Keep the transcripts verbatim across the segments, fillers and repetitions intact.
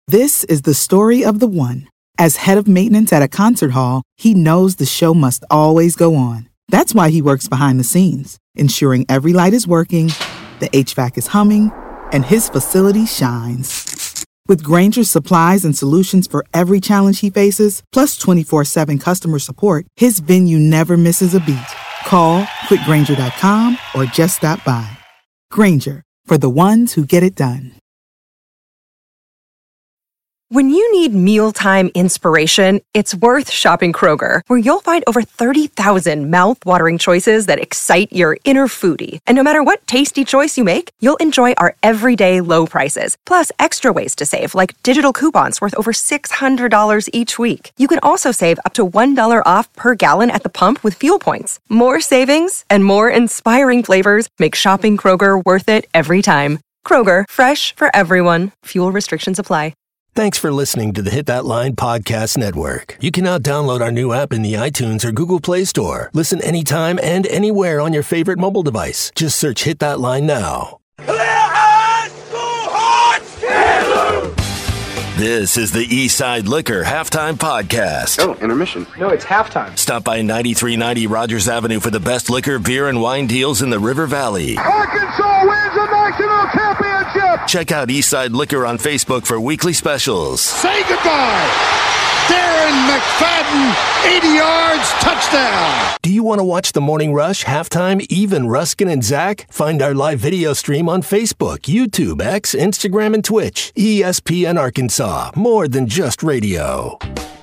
This is the story of the one. As head of maintenance at a concert hall, he knows the show must always go on. That's why he works behind the scenes, ensuring every light is working, the H V A C is humming, and his facility shines. With Grainger's supplies and solutions for every challenge he faces, plus twenty-four seven customer support, his venue never misses a beat. Call quick grainger dot com or just stop by. Grainger, for the ones who get it done. When you need mealtime inspiration, it's worth shopping Kroger, where you'll find over thirty thousand mouth-watering choices that excite your inner foodie. And no matter what tasty choice you make, you'll enjoy our everyday low prices, plus extra ways to save, like digital coupons worth over six hundred dollars each week. You can also save up to one dollar off per gallon at the pump with fuel points. More savings and more inspiring flavors make shopping Kroger worth it every time. Kroger, fresh for everyone. Fuel restrictions apply. Thanks for listening to the Hit That Line Podcast Network. You can now download our new app in the iTunes or Google Play Store. Listen anytime and anywhere on your favorite mobile device. Just search Hit That Line now. This is the Eastside Liquor Halftime Podcast. Oh, intermission. No, it's halftime. Stop by ninety-three ninety Rogers Avenue for the best liquor, beer, and wine deals in the River Valley. Arkansas wins the national championship. Check out Eastside Liquor on Facebook for weekly specials. Say goodbye. Darren McFadden, eighty yards, touchdown. Do you want to watch the Morning Rush, Halftime, even Ruskin and Zach? Find our live video stream on Facebook, YouTube, X, Instagram, and Twitch. E S P N Arkansas, more than just radio.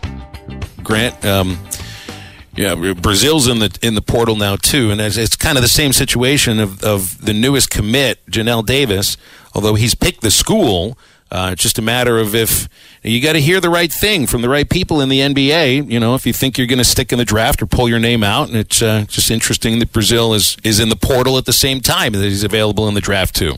Grant, um, yeah, Brazil's in the in the portal now too, and it's, it's kind of the same situation of, of the newest commit, Janelle Davis. Although he's picked the school, uh, it's just a matter of if you got to hear the right thing from the right people in the N B A. You know, if you think you're going to stick in the draft or pull your name out, and it's uh, just interesting that Brazil is is in the portal at the same time that he's available in the draft too.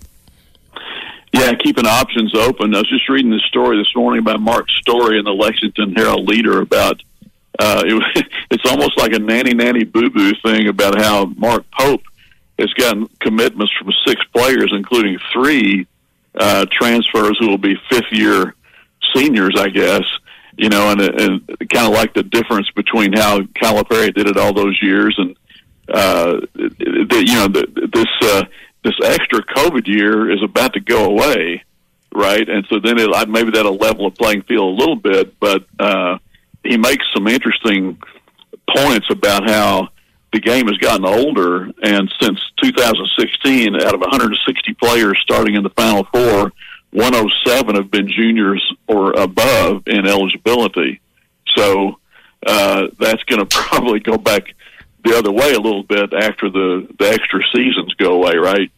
Yeah, keeping options open. I was just reading this story this morning about Mark Story in the Lexington Herald Leader about uh, it, it's almost like a nanny nanny boo boo thing about how Mark Pope has gotten commitments from six players, including three uh, transfers who will be fifth year seniors, I guess. You know, and, and kind of like the difference between how Calipari did it all those years and uh, the, you know the, this. Uh, This extra COVID year is about to go away, right? And so then it, maybe that'll level the playing field a little bit. But uh, he makes some interesting points about how the game has gotten older. And since two thousand sixteen, out of one hundred sixty players starting in the Final Four, one hundred seven have been juniors or above in eligibility. So uh, that's going to probably go back the other way a little bit after the, the extra seasons go away, right?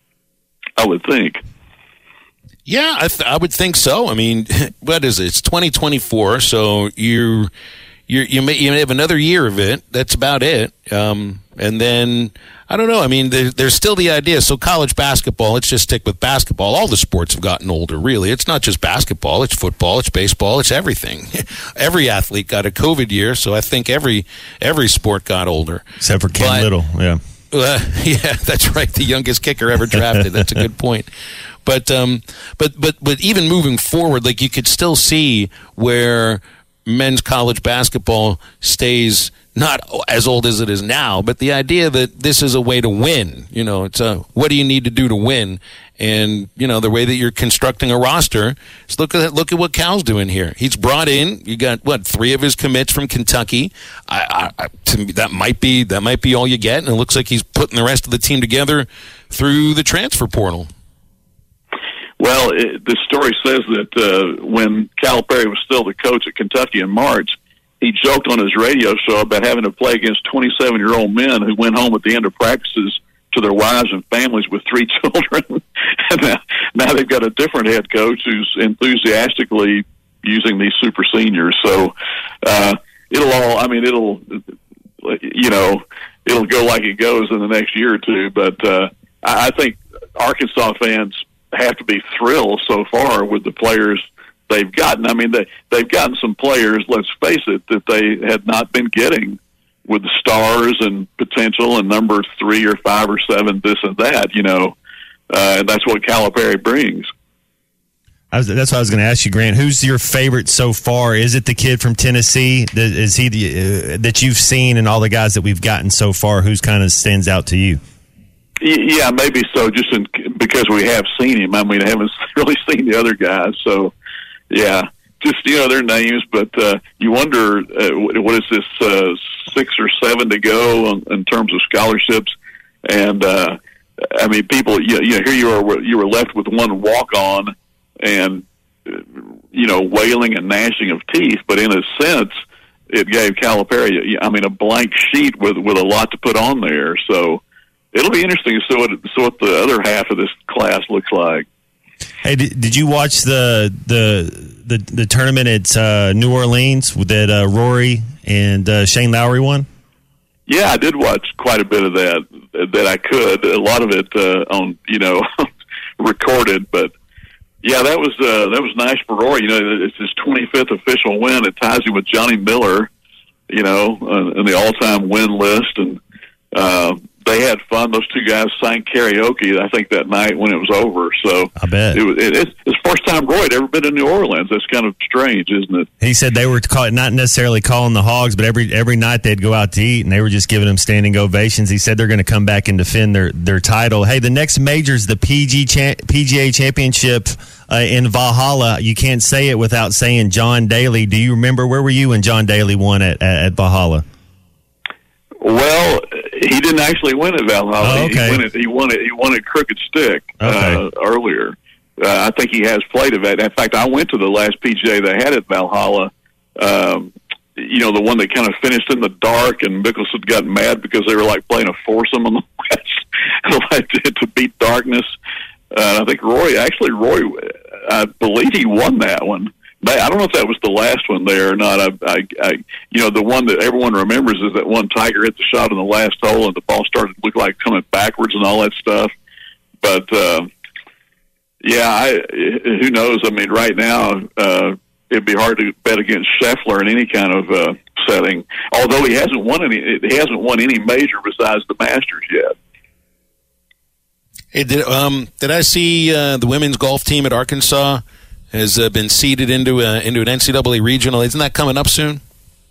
I would think. Yeah, I, th- I would think so. I mean, what is it? It's twenty twenty-four, so you you you may you may have another year of it. That's about it. Um, and then I don't know. I mean, there, there's still the idea. So college basketball. Let's just stick with basketball. All the sports have gotten older. Really, it's not just basketball. It's football. It's baseball. It's everything. Every athlete got a COVID year, so I think every every sport got older. Except for Ken but, Little. Yeah. Uh, yeah, that's right. The youngest kicker ever drafted. That's a good point. But um, but but but even moving forward, like you could still see where men's college basketball stays not as old as it is now, but the idea that this is a way to win. You know, it's a what do you need to do to win? And you know, the way that you're constructing a roster is look at look at what Cal's doing here. He's brought in. You got what three of his commits from Kentucky. I, I, to me, that might be that might be all you get, and it looks like he's putting the rest of the team together through the transfer portal. Well, it, the story says that uh, when Calipari was still the coach at Kentucky in March, he joked on his radio show about having to play against twenty-seven-year-old men who went home at the end of practices to their wives and families with three children. And now, now they've got a different head coach who's enthusiastically using these super seniors. So uh, it'll all, I mean, it'll, you know, it'll go like it goes in the next year or two. But uh, I, I think Arkansas fans have to be thrilled so far with the players they've gotten. I mean, they, they've gotten some players, let's face it, that they had not been getting with the stars and potential and number three or five or seven, this and that, you know, uh, and that's what Calipari brings. I was, that's what I was going to ask you, Grant. Who's your favorite so far? Is it the kid from Tennessee? Is he the, uh, that you've seen, and all the guys that we've gotten so far? Who's kind of stands out to you? Yeah, maybe so. Just in, because we have seen him. I mean, I haven't really seen the other guys. So, yeah, just you know their names. But uh, you wonder uh, what is this uh, six or seven to go in, in terms of scholarships, and uh, I mean, people. You know, you know, here you are. You were left with one walk on. And, you know, wailing and gnashing of teeth, but in a sense, it gave Calipari, I mean, a blank sheet with with a lot to put on there. So it'll be interesting to see what, see what the other half of this class looks like. Hey, did, did you watch the the the, the tournament at uh, New Orleans that uh, Rory and uh, Shane Lowry won? Yeah, I did watch quite a bit of that that I could. A lot of it uh, on, you know, recorded, but. Yeah, that was uh, that was nice for Rory. You know, it's his twenty-fifth official win. It ties him with Johnny Miller, you know, uh, in the all-time win list. And uh, they had fun. Those two guys sang karaoke, I think, that night when it was over. So I bet it was it, it's his first time Roy had ever been to New Orleans. That's kind of strange, isn't it? He said they were call, not necessarily calling the Hogs, but every every night they'd go out to eat, and they were just giving them standing ovations. He said they're going to come back and defend their, their title. Hey, the next major is the P G cha- P G A Championship uh, in Valhalla. You can't say it without saying John Daly. Do you remember, where were you when John Daly won at, at, at Valhalla? Well, he didn't actually win at Valhalla. Oh, okay. He won it. He won it. He won at Crooked Stick okay. uh, earlier. Uh, I think he has played it. In fact, I went to the last P G A they had at Valhalla. Um, you know, the one that kind of finished in the dark, and Mickelson got mad because they were like playing a foursome on the west to, to beat darkness. Uh, I think Roy, actually, Roy, I believe he won that one. I don't know if that was the last one there or not. I, I, I, you know, the one that everyone remembers is that one Tiger hit the shot in the last hole, and the ball started to look like coming backwards and all that stuff. But uh, yeah, I, who knows? I mean, right now uh, it'd be hard to bet against Scheffler in any kind of uh, setting. Although he hasn't won any, he hasn't won any major besides the Masters yet. Hey, did um did I see uh, the women's golf team at Arkansas has uh, been seeded into a, into an N C double A regional? Isn't that coming up soon?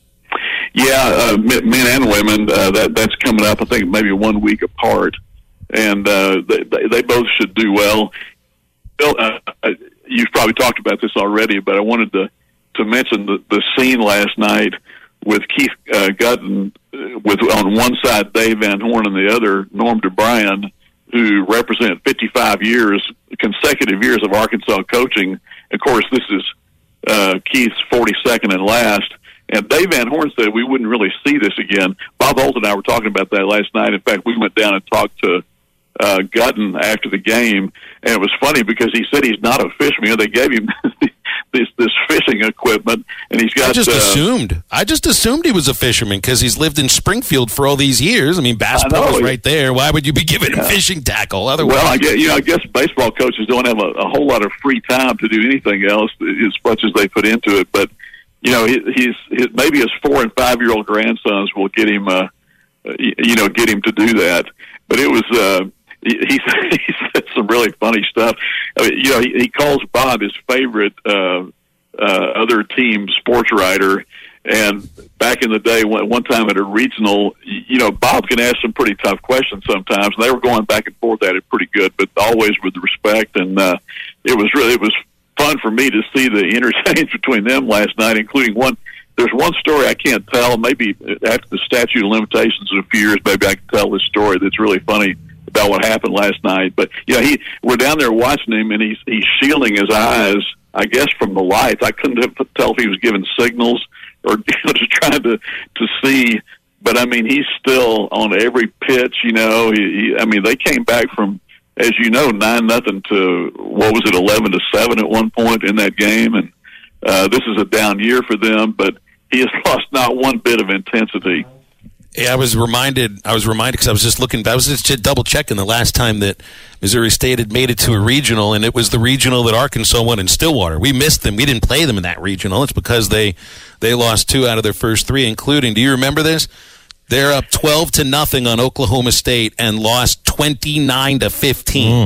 Yeah, uh, men and women. Uh, that that's coming up. I think maybe one week apart, and uh, they, they both should do well. Bill, uh, you've probably talked about this already, but I wanted to to mention the, the scene last night with Keith uh, Gutton, with on one side Dave Van Horn and the other Norm DeBryan, who represent fifty-five years, consecutive years of Arkansas coaching. Of course, this is uh, Keith's forty-second and last. And Dave Van Horn said we wouldn't really see this again. Bob Holt and I were talking about that last night. In fact, we went down and talked to uh, Gutton after the game, and it was funny because he said he's not a fisherman. You know, they gave him this this fishing equipment, and he's got. I just uh, assumed. I just assumed he was a fisherman because he's lived in Springfield for all these years. I mean, Bass Pro is right there. Why would you be giving him yeah. fishing tackle? Otherwise, well, I guess you know, I guess baseball coaches don't have a, a whole lot of free time to do anything else as much as they put into it. But you know, he, he's his, maybe his four and five year old grandsons will get him, uh, you know, get him to do that. But it was. Uh, He, he, he said some really funny stuff. I mean, you know, he, he calls Bob his favorite uh, uh, other team sports writer. And back in the day, one, one time at a regional, you know, Bob can ask some pretty tough questions sometimes. And they were going back and forth at it pretty good, but always with respect. And uh, it was really it was fun for me to see the interchange between them last night, including one. There's one story I can't tell. Maybe after the statute of limitations in a few years, maybe I can tell this story that's really funny about what happened last night. But yeah, he we're down there watching him, and he's he's shielding his eyes, I guess, from the lights. I couldn't tell if he was giving signals or you know, just trying to to see. But I mean, he's still on every pitch. You know, he, he, I mean, they came back from, as you know, nine nothing to what was it, eleven to seven at one point in that game, and uh, this is a down year for them. But he has lost not one bit of intensity. Yeah, I was reminded. I was reminded because I was just looking. I was just double checking the last time that Missouri State had made it to a regional, and it was the regional that Arkansas won in Stillwater. We missed them. We didn't play them in that regional. It's because they they lost two out of their first three, including. Do you remember this? They're up twelve to nothing on Oklahoma State and lost twenty nine to fifteen. Mm.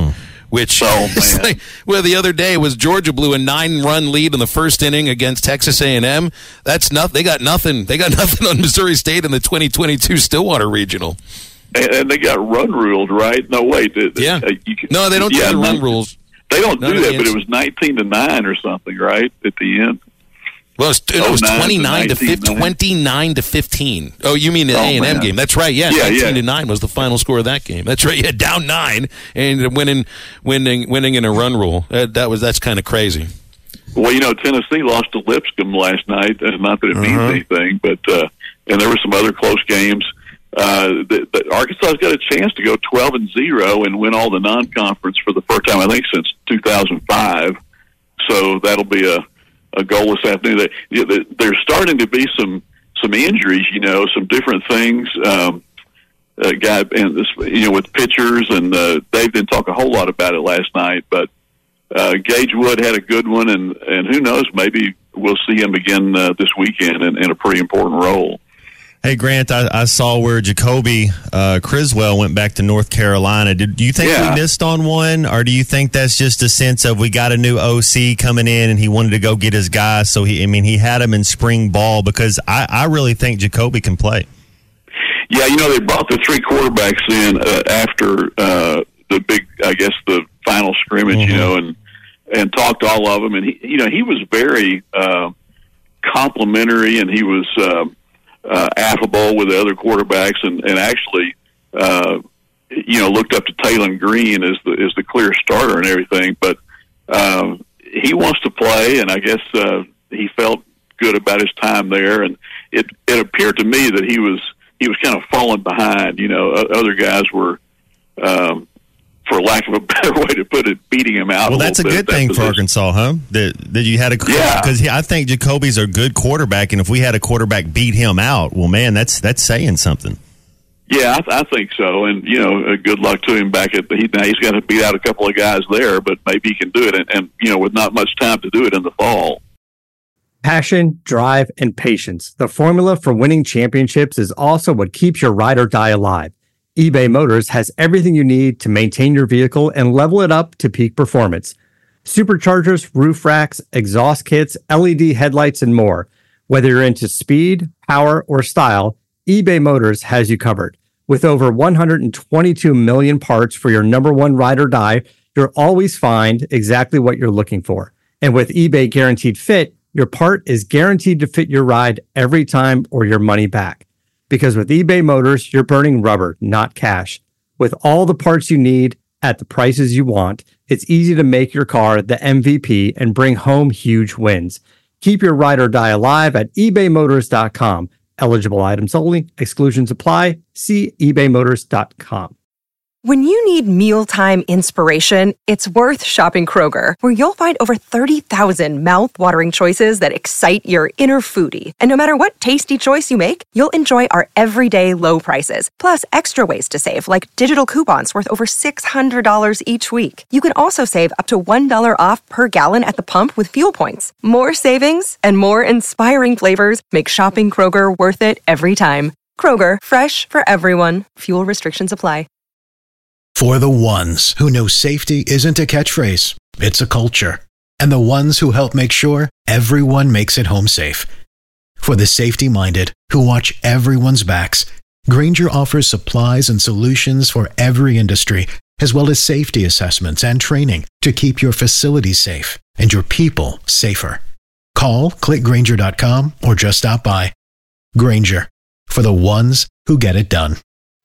Which, oh, man. like, well, the other day was Georgia blew a nine-run lead in the first inning against Texas A and M. That's nothing. They got nothing. They got nothing on Missouri State in the twenty twenty-two Stillwater Regional. And, and they got run ruled, right? No, wait. It, yeah. Uh, you can, no, they don't yeah, do the run none, rules. They don't None do of that, the but it was nineteen to nine or something, right? At the end. Well, it was, it was twenty-nine to fifteen. twenty-nine to fifteen. Oh, you mean the oh, A and M man. game? That's right. Yeah, yeah nineteen yeah. to nine was the final score of that game. That's right. Yeah, down nine and winning, winning, winning in a run rule. That, that was that's kind of crazy. Well, you know, Tennessee lost to Lipscomb last night. Uh, not that it means uh-huh. anything, but uh, and there were some other close games. Uh, the, the Arkansas's got a chance to go twelve and zero and win all the non-conference for the first time, I think, since two thousand five. So that'll be a. a goal this afternoon. They, there's starting to be some some injuries, you know, some different things. Um, uh, guy and this, you know, with pitchers, and uh, Dave didn't talk a whole lot about it last night, but uh, Gage Wood had a good one, and and who knows, maybe we'll see him again uh, this weekend in, in a pretty important role. Hey, Grant, I, I saw where Jacoby uh, Criswell went back to North Carolina. Did, do you think yeah. we missed on one, or do you think that's just a sense of we got a new O C coming in and he wanted to go get his guy? So, he, I mean, he had him in spring ball because I, I really think Jacoby can play. Yeah, you know, they brought the three quarterbacks in uh, after uh, the big, I guess, the final scrimmage, mm-hmm. you know, and and talked to all of them. And, he, you know, he was very uh, complimentary, and he was uh, – Uh, affable with the other quarterbacks, and, and actually, uh, you know, looked up to Taylon Green as the as the clear starter and everything. But uh, he wants to play, and I guess uh, he felt good about his time there. And it it appeared to me that he was he was kind of falling behind. You know, other guys were, um, for lack of a better way to put it, beating him out. Well, a that's a bit, good that thing position. for Arkansas, huh? That that you had a yeah. Because I think Jacoby's a good quarterback, and if we had a quarterback beat him out, well, man, that's that's saying something. Yeah, I, th- I think so, and you know, uh, good luck to him back at the. He, now he's got to beat out a couple of guys there, but maybe he can do it, and, and you know, with not much time to do it in the fall. Passion, drive, and patience. The formula for winning championships is also what keeps your ride or die alive. eBay Motors has everything you need to maintain your vehicle and level it up to peak performance. Superchargers, roof racks, exhaust kits, L E D headlights, and more. Whether you're into speed, power, or style, eBay Motors has you covered. With over one hundred twenty-two million parts for your number one ride or die, you'll always find exactly what you're looking for. And with eBay Guaranteed Fit, your part is guaranteed to fit your ride every time or your money back. Because with eBay Motors, you're burning rubber, not cash. With all the parts you need at the prices you want, it's easy to make your car the M V P and bring home huge wins. Keep your ride or die alive at ebay motors dot com. Eligible items only. Exclusions apply. See ebay motors dot com. When you need mealtime inspiration, it's worth shopping Kroger, where you'll find over thirty thousand mouth-watering choices that excite your inner foodie. And no matter what tasty choice you make, you'll enjoy our everyday low prices, plus extra ways to save, like digital coupons worth over six hundred dollars each week. You can also save up to one dollar off per gallon at the pump with fuel points. More savings and more inspiring flavors make shopping Kroger worth it every time. Kroger, fresh for everyone. Fuel restrictions apply. For the ones who know safety isn't a catchphrase, it's a culture. And the ones who help make sure everyone makes it home safe. For the safety-minded who watch everyone's backs, Grainger offers supplies and solutions for every industry, as well as safety assessments and training to keep your facilities safe and your people safer. Call, click Grainger dot com, or just stop by. Grainger, for the ones who get it done.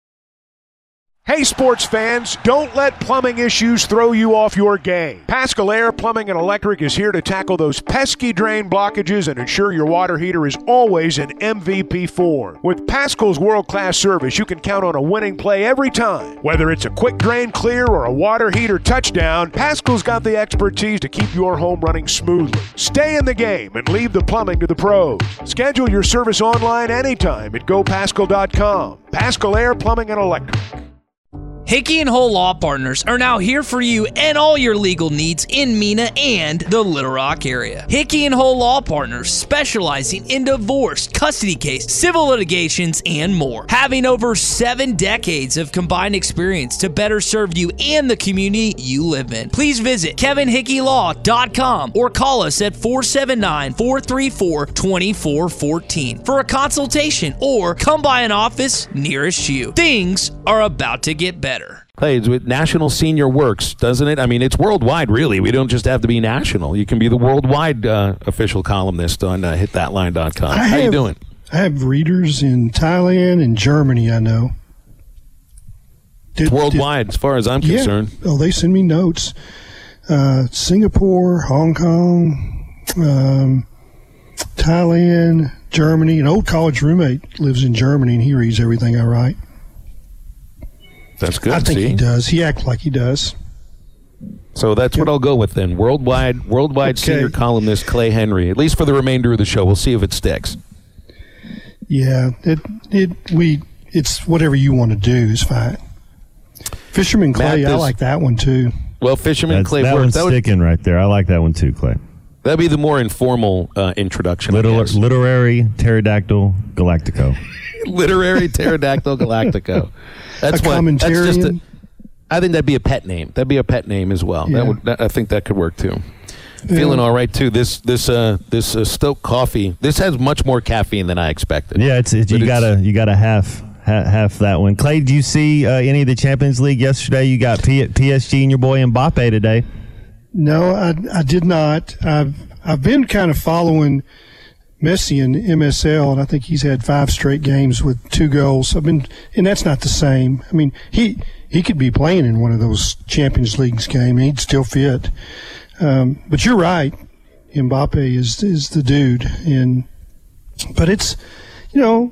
Hey sports fans, don't let plumbing issues throw you off your game. Paschal Air Plumbing and Electric is here to tackle those pesky drain blockages and ensure your water heater is always in M V P form. With Paschal's world-class service, you can count on a winning play every time. Whether it's a quick drain clear or a water heater touchdown, Paschal's got the expertise to keep your home running smoothly. Stay in the game and leave the plumbing to the pros. Schedule your service online anytime at go paschal dot com. Paschal Air Plumbing and Electric. Hickey and Hole Law Partners are now here for you and all your legal needs in Mena and the Little Rock area. Hickey and Hole Law Partners, specializing in divorce, custody case, civil litigations, and more. Having over seven decades of combined experience to better serve you and the community you live in. Please visit kevin hickey law dot com or call us at four seven nine, four three four, two four one four for a consultation, or come by an office nearest you. Things are about to get better. Hey, it's with National Senior Works, doesn't it? I mean, it's worldwide, really. We don't just have to be national. You can be the worldwide uh, official columnist on uh, hit that line dot com. I How have, you doing? I have readers in Thailand and Germany, I know. Did, it's worldwide, did, as far as I'm yeah. concerned. Oh, they send me notes. Uh, Singapore, Hong Kong, um, Thailand, Germany. An old college roommate lives in Germany, and he reads everything I write. That's good. I think see? he does. He acts like he does. So that's yep. what I'll go with then. Worldwide, worldwide okay. senior columnist Clay Henry. At least for the remainder of the show, we'll see if it sticks. Yeah, it it we it's whatever you want to do is fine. Fisherman Clay, Matt, I like that one too. Well, Fisherman That's, Clay, that works. one's that would, sticking right there. I like that one too, Clay. That'd be the more informal uh, introduction. Liter- literary pterodactyl galactico. Literary pterodactyl galactico. That's a what. commentarian. That's just a, I think that'd be a pet name. That'd be a pet name as well. Yeah. That would. That, I think that could work too. Yeah. Feeling all right too. This this uh this uh, Stoke coffee. This has much more caffeine than I expected. Yeah, it's, it's you got to you got to half half that one. Clay, did you see uh, any of the Champions League yesterday? You got P- PSG and your boy Mbappe today. No, I I did not. I've I've been kind of following Messi in M S L, and I think he's had five straight games with two goals. I've been, and that's not the same. I mean, he he could be playing in one of those Champions Leagues games. He'd still fit. Um, but you're right. Mbappe is is the dude, and but it's, you know,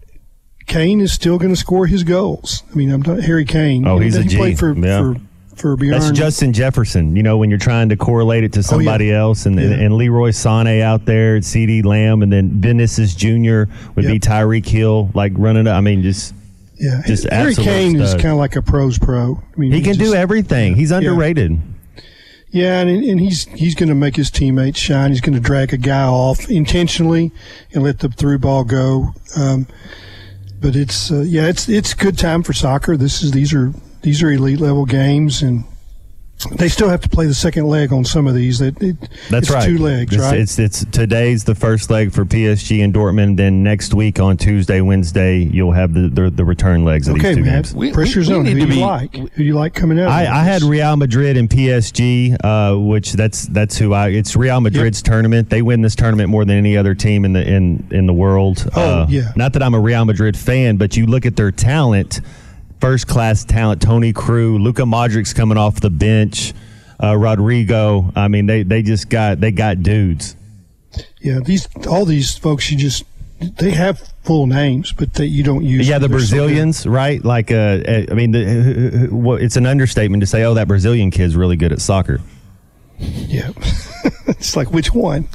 Kane is still going to score his goals. I mean, I'm not Harry Kane. Oh, you know, he's a he G. played for, yeah. for for Bjorn. That's Justin Jefferson. You know, when you're trying to correlate it to somebody oh, yeah. else, and, yeah. and Leroy Sané out there, C D Lamb, and then Vinicius Junior would yep. be Tyreek Hill, like running. I mean, just yeah. just Harry Kane stud. is kind of like a pro's pro. I mean, he can just, do everything. He's underrated. Yeah. Yeah, and, and he's he's going to make his teammates shine. He's going to drag a guy off intentionally and let the through ball go. Um, but it's uh, yeah, it's it's a good time for soccer. This is these are these are elite level games, and they still have to play the second leg on some of these. That it, That's it's right. Two legs, it's, right? It's it's today's the first leg for P S G and Dortmund. Then next week on Tuesday, Wednesday, you'll have the the, the return legs of okay, these two Matt, games. We, Pressure's on. Who do you be, like? Who do you like coming out? I, I had Real Madrid and P S G, uh, which that's that's who I. It's Real Madrid's yep. tournament. They win this tournament more than any other team in the in in the world. Oh uh, yeah. Not that I'm a Real Madrid fan, but you look at their talent, first class talent. Toni Kroos, Luka Modric's coming off the bench. Uh, Rodrigo, I mean, they, they just got they got dudes. Yeah, these all these folks, you just they have full names, but that you don't use. Yeah, the Brazilians, so right? Like, uh, I mean, the, well, it's an understatement to say, oh, that Brazilian kid's really good at soccer. Yeah, it's like which one?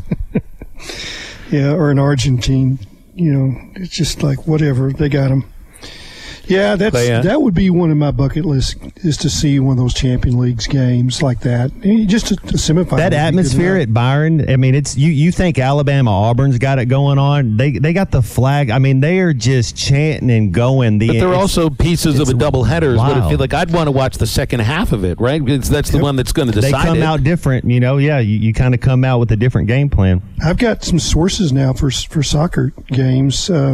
Yeah, or an Argentine. You know, it's just like whatever they got them. Yeah, that's but, yeah. that would be one of my bucket lists is to see one of those Champions Leagues games like that. Just a, a semifinal. That atmosphere at Byron, I mean, it's you. You think Alabama Auburn's got it going on? They they got the flag. I mean, they are just chanting and going. The, but they're also pieces of a doubleheader. But I feel like I'd want to watch the second half of it, right? Because that's the yep. one that's going to decide. They come it. out different, you know. Yeah, you, you kind of come out with a different game plan. I've got some sources now for for soccer games. Uh,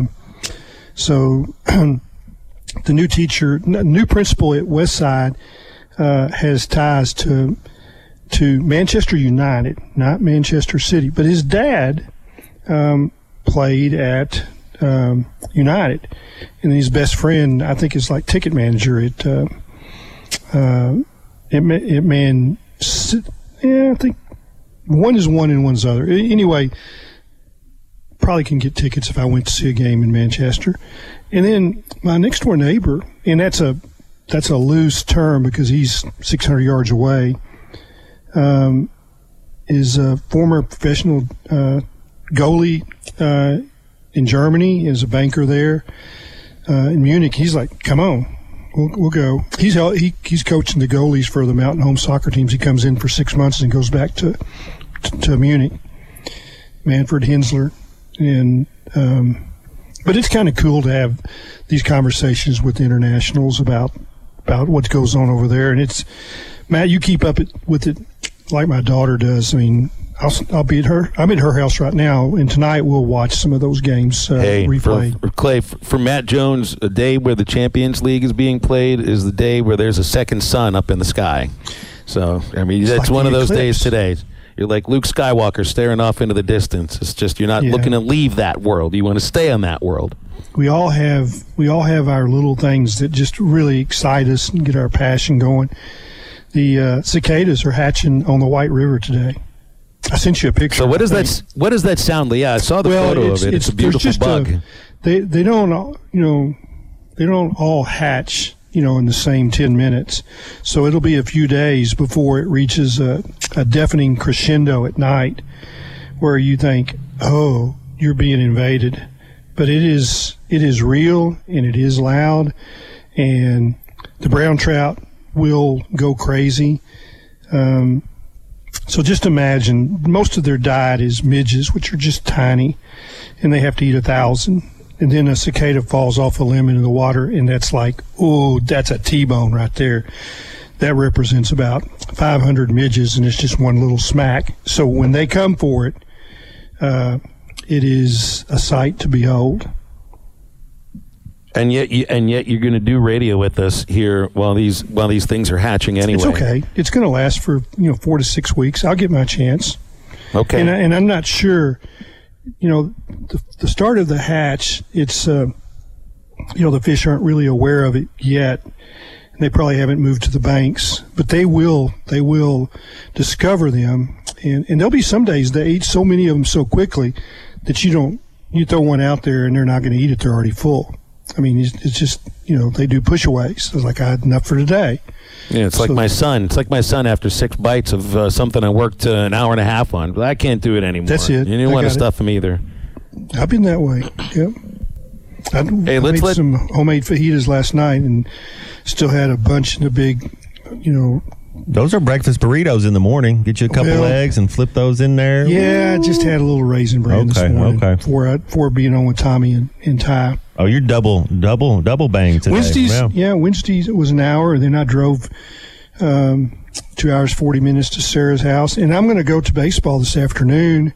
so. The new teacher, new principal at Westside, uh, has ties to to Manchester United, not Manchester City. But his dad um, played at um, United, and his best friend, I think, is like ticket manager at uh, uh, at, at Man. Yeah, I think one is one and one's other. Anyway, probably can get tickets if I went to see a game in Manchester. And then my next door neighbor, and that's a that's a loose term because he's six hundred yards away, um, is a former professional uh, goalie uh, in Germany, is a banker there uh, in Munich. He's like, come on, we'll we'll go. He's he he's coaching the goalies for the Mountain Home soccer teams. He comes in for six months and goes back to to, to Munich. Manfred Hensler, and um, but it's kind of cool to have these conversations with internationals about about what goes on over there. And it's Matt, you keep up it, with it like my daughter does. I mean, I'll, I'll be at her. I'm at her house right now, and tonight we'll watch some of those games uh, hey, replayed. For, for Clay, for, for Matt Jones, a day where the Champions League is being played is the day where there's a second sun up in the sky. So I mean, it's that's like one of those eclipse. days today. You're like Luke Skywalker staring off into the distance. It's just you're not yeah. looking to leave that world. You want to stay in that world. We all have we all have our little things that just really excite us and get our passion going. The uh, cicadas are hatching on the White River today. I sent you a picture. So what does that what does that sound like? Yeah, I saw the well, photo it's, of it. It's, it's a beautiful just bug. A, they they don't all, you know they don't all hatch, you know, in the same ten minutes. So it'll be a few days before it reaches a, a deafening crescendo at night where you think, oh, you're being invaded. But it is it is real, and it is loud, and the brown trout will go crazy. Um, so just imagine, most of their diet is midges, which are just tiny, and they have to eat a thousand. And then a cicada falls off a limb into the water, and that's like, oh, that's a T-bone right there. That represents about five hundred midges, and it's just one little smack. So when they come for it, uh, it is a sight to behold. And yet, you, and yet, you're going to do radio with us here while these while these things are hatching. Anyway, it's okay. It's going to last for you know four to six weeks. I'll get my chance. Okay. And, I, and I'm not sure. You know, the, the start of the hatch, it's, uh, you know, the fish aren't really aware of it yet. And they probably haven't moved to the banks, but they will, they will discover them. And, and there'll be some days they eat so many of them so quickly that you don't, you throw one out there and they're not going to eat it. They're already full. I mean, it's, it's just, you know, they do pushaways. It's like, I had enough for today. Yeah, it's so, like my son. It's like my son after six bites of uh, something I worked uh, an hour and a half on. But I can't do it anymore. That's it. You didn't want to stuff him either. I've been that way. Yep. I, hey, I let's made let some homemade fajitas last night and still had a bunch in a big, you know. Those are breakfast burritos in the morning. Get you a couple well, eggs and flip those in there. Yeah, I just had a little raisin bran okay, this morning okay. before, before being on with Tommy and, and Ty. Oh, you're double, double, double bang today. Wednesdays, wow. yeah, Wednesdays it was an hour, and then I drove um, two hours, forty minutes to Sarah's house. And I'm going to go to baseball this afternoon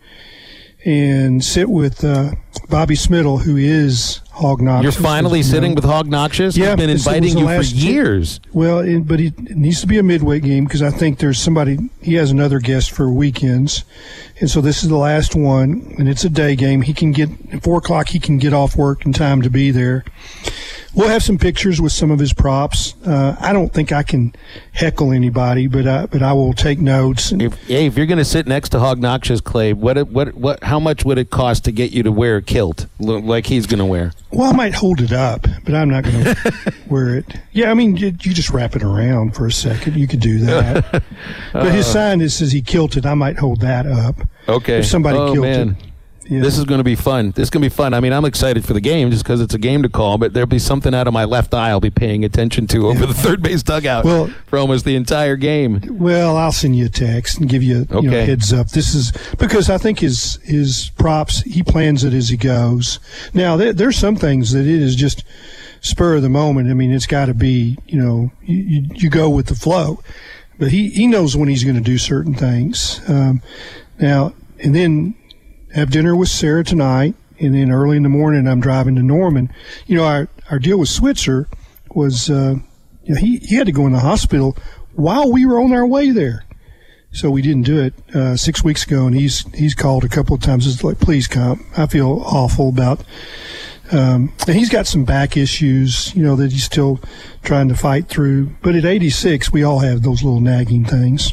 and sit with uh, Bobby Smittle, who is Hog Noxious. You're finally sitting with Hog Noxious? Yeah. He's been inviting you for years. T- well, it, but it, it needs to be a midweek game because I think there's somebody, he has another guest for weekends. And so this is the last one, and it's a day game. He can get, at four o'clock, he can get off work in time to be there. We'll have some pictures with some of his props. Uh, I don't think I can heckle anybody, but I, but I will take notes. And, if, hey, if you're going to sit next to Hog Noxious, Clay, what what what? How much would it cost to get you to wear a kilt like he's going to wear? Well, I might hold it up, but I'm not going to wear it. Yeah, I mean, you, you just wrap it around for a second. You could do that. uh, but his sign that says he kilted, I might hold that up. Okay. If somebody oh, kilted. Man. Yeah. This is going to be fun. This is going to be fun. I mean, I'm excited for the game just because it's a game to call, but there'll be something out of my left eye I'll be paying attention to over yeah. the third base dugout well, for almost the entire game. Well, I'll send you a text and give you, okay. you know, heads up. This is because I think his his props, he plans it as he goes. Now, there, there's some things that it is just spur of the moment. I mean, it's got to be, you know, you, you, you go with the flow. But he, he knows when he's going to do certain things. Um, now, and then have dinner with Sarah tonight, and then early in the morning I'm driving to Norman. You know, our, our deal with Switzer was uh, you know, he, he had to go in the hospital while we were on our way there. So we didn't do it uh, six weeks ago, and he's he's called a couple of times. It's like, please come. I feel awful about um, and he's got some back issues, you know, that he's still trying to fight through. But at eighty-six, we all have those little nagging things.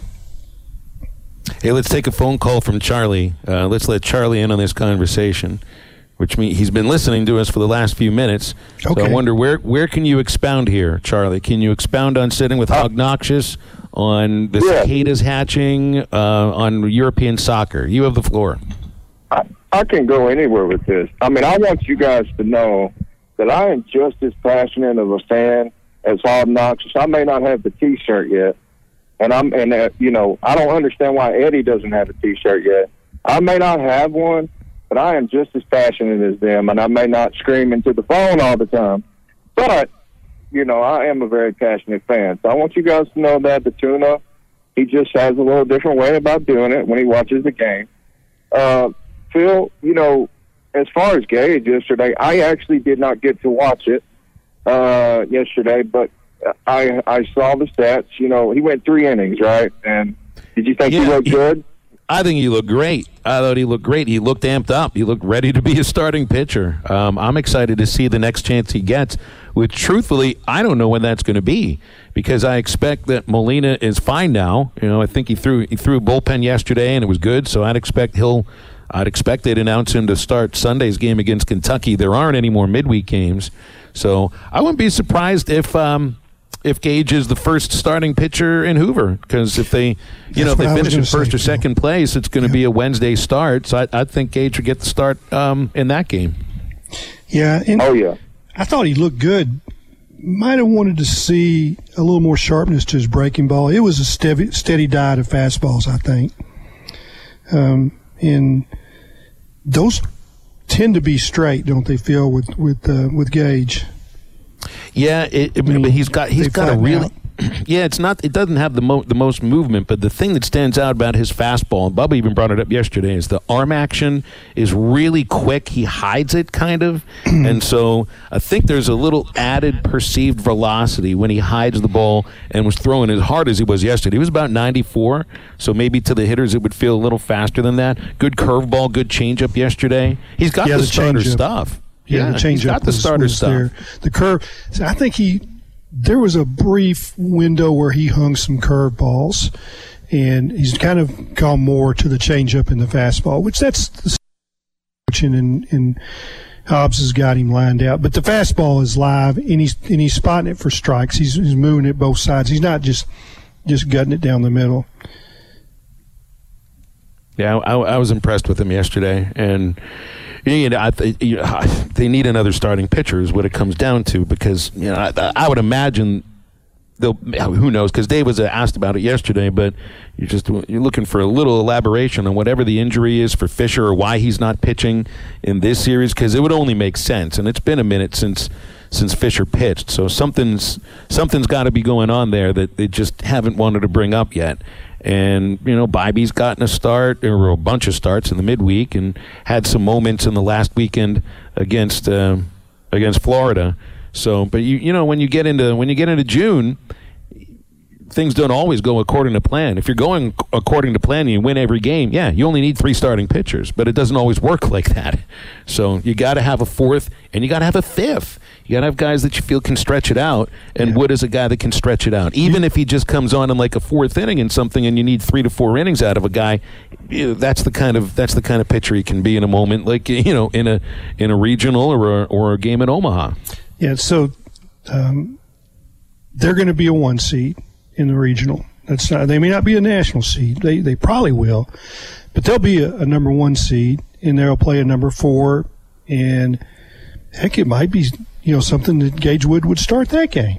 Hey, let's take a phone call from Charlie. Uh, let's let Charlie in on this conversation, which means he's been listening to us for the last few minutes. Okay. So I wonder, where where can you expound here, Charlie? Can you expound on sitting with Hog Noxious, on the yeah. cicadas hatching, uh, on European soccer? You have the floor. I, I can go anywhere with this. I mean, I want you guys to know that I am just as passionate of a fan as Hard Knocks. I may not have the T-shirt yet, and I'm and uh, you know I don't understand why Eddie doesn't have a T-shirt yet. I may not have one, but I am just as passionate as them, and I may not scream into the phone all the time, but you know I am a very passionate fan. So I want you guys to know that the Tuna, he just has a little different way about doing it when he watches the game. Uh, Phil, you know, as far as Gage yesterday, I actually did not get to watch it uh, yesterday, but I I saw the stats. You know, he went three innings, right? And did you think yeah, he looked he, good? I think he looked great. I thought he looked great. He looked amped up. He looked ready to be a starting pitcher. Um, I'm excited to see the next chance he gets, which truthfully, I don't know when that's going to be, because I expect that Molina is fine now. You know, I think he threw he threw a bullpen yesterday and it was good, so I'd expect he'll I'd expect they'd announce him to start Sunday's game against Kentucky. There aren't any more midweek games, so I wouldn't be surprised if um, if Gage is the first starting pitcher in Hoover, because if they, you That's know, if they finish in first say, or second Phil. place, it's going to yeah. be a Wednesday start. So I, I think Gage would get the start um, in that game. Yeah. And oh yeah. I thought he looked good. Might have wanted to see a little more sharpness to his breaking ball. It was a steady, steady diet of fastballs, I think. Um, and those tend to be straight, don't they, Phil, with with uh, with Gage? Yeah, it, I mean, but he's got he's got a really yeah. It's not it doesn't have the mo- the most movement, but the thing that stands out about his fastball, and Bubba even brought it up yesterday, is the arm action is really quick. He hides it kind of, and so I think there's a little added perceived velocity when he hides the ball and was throwing as hard as he was yesterday. He was about ninety-four, so maybe to the hitters it would feel a little faster than that. Good curveball, good changeup yesterday. He's got yeah, the, the starter change-up. stuff. Yeah, yeah the change he's got up the was, starter was stuff. There. The curve. I think he. There was a brief window where he hung some curveballs, and he's kind of gone more to the changeup and the fastball, which that's the coaching and, and Hobbs has got him lined out. But the fastball is live, and he's and he's spotting it for strikes. He's he's moving it both sides. He's not just just gutting it down the middle. Yeah, I, I was impressed with him yesterday, and you know, I, you know, they need another starting pitcher is what it comes down to, because you know I, I would imagine they'll. Who knows? Because Dave was asked about it yesterday, but you're just you're looking for a little elaboration on whatever the injury is for Fisher or why he's not pitching in this series, because it would only make sense, and it's been a minute since since Fisher pitched, so something's something's got to be going on there that they just haven't wanted to bring up yet. And, you know, Bibby's gotten a start, or a bunch of starts in the midweek, and had some moments in the last weekend against uh, against Florida. So, but you you know, when you get into when you get into June, things don't always go according to plan. If you're going according to plan and you win every game, yeah, you only need three starting pitchers, but it doesn't always work like that. So you got to have a fourth, and you got to have a fifth. You got to have guys that you feel can stretch it out, and yeah. Wood is a guy that can stretch it out. Even if he just comes on in like a fourth inning and something, and you need three to four innings out of a guy, you know, that's the kind of that's the kind of pitcher he can be in a moment, like you know, in a in a regional or a, or a game in Omaha. Yeah, so um, they're going to be a one seed in the regional. That's not. They may not be a national seed. They they probably will, but they'll be a, a number one seed, and they'll play a number four, and heck, it might be. You know, something that Gage Wood would start that game.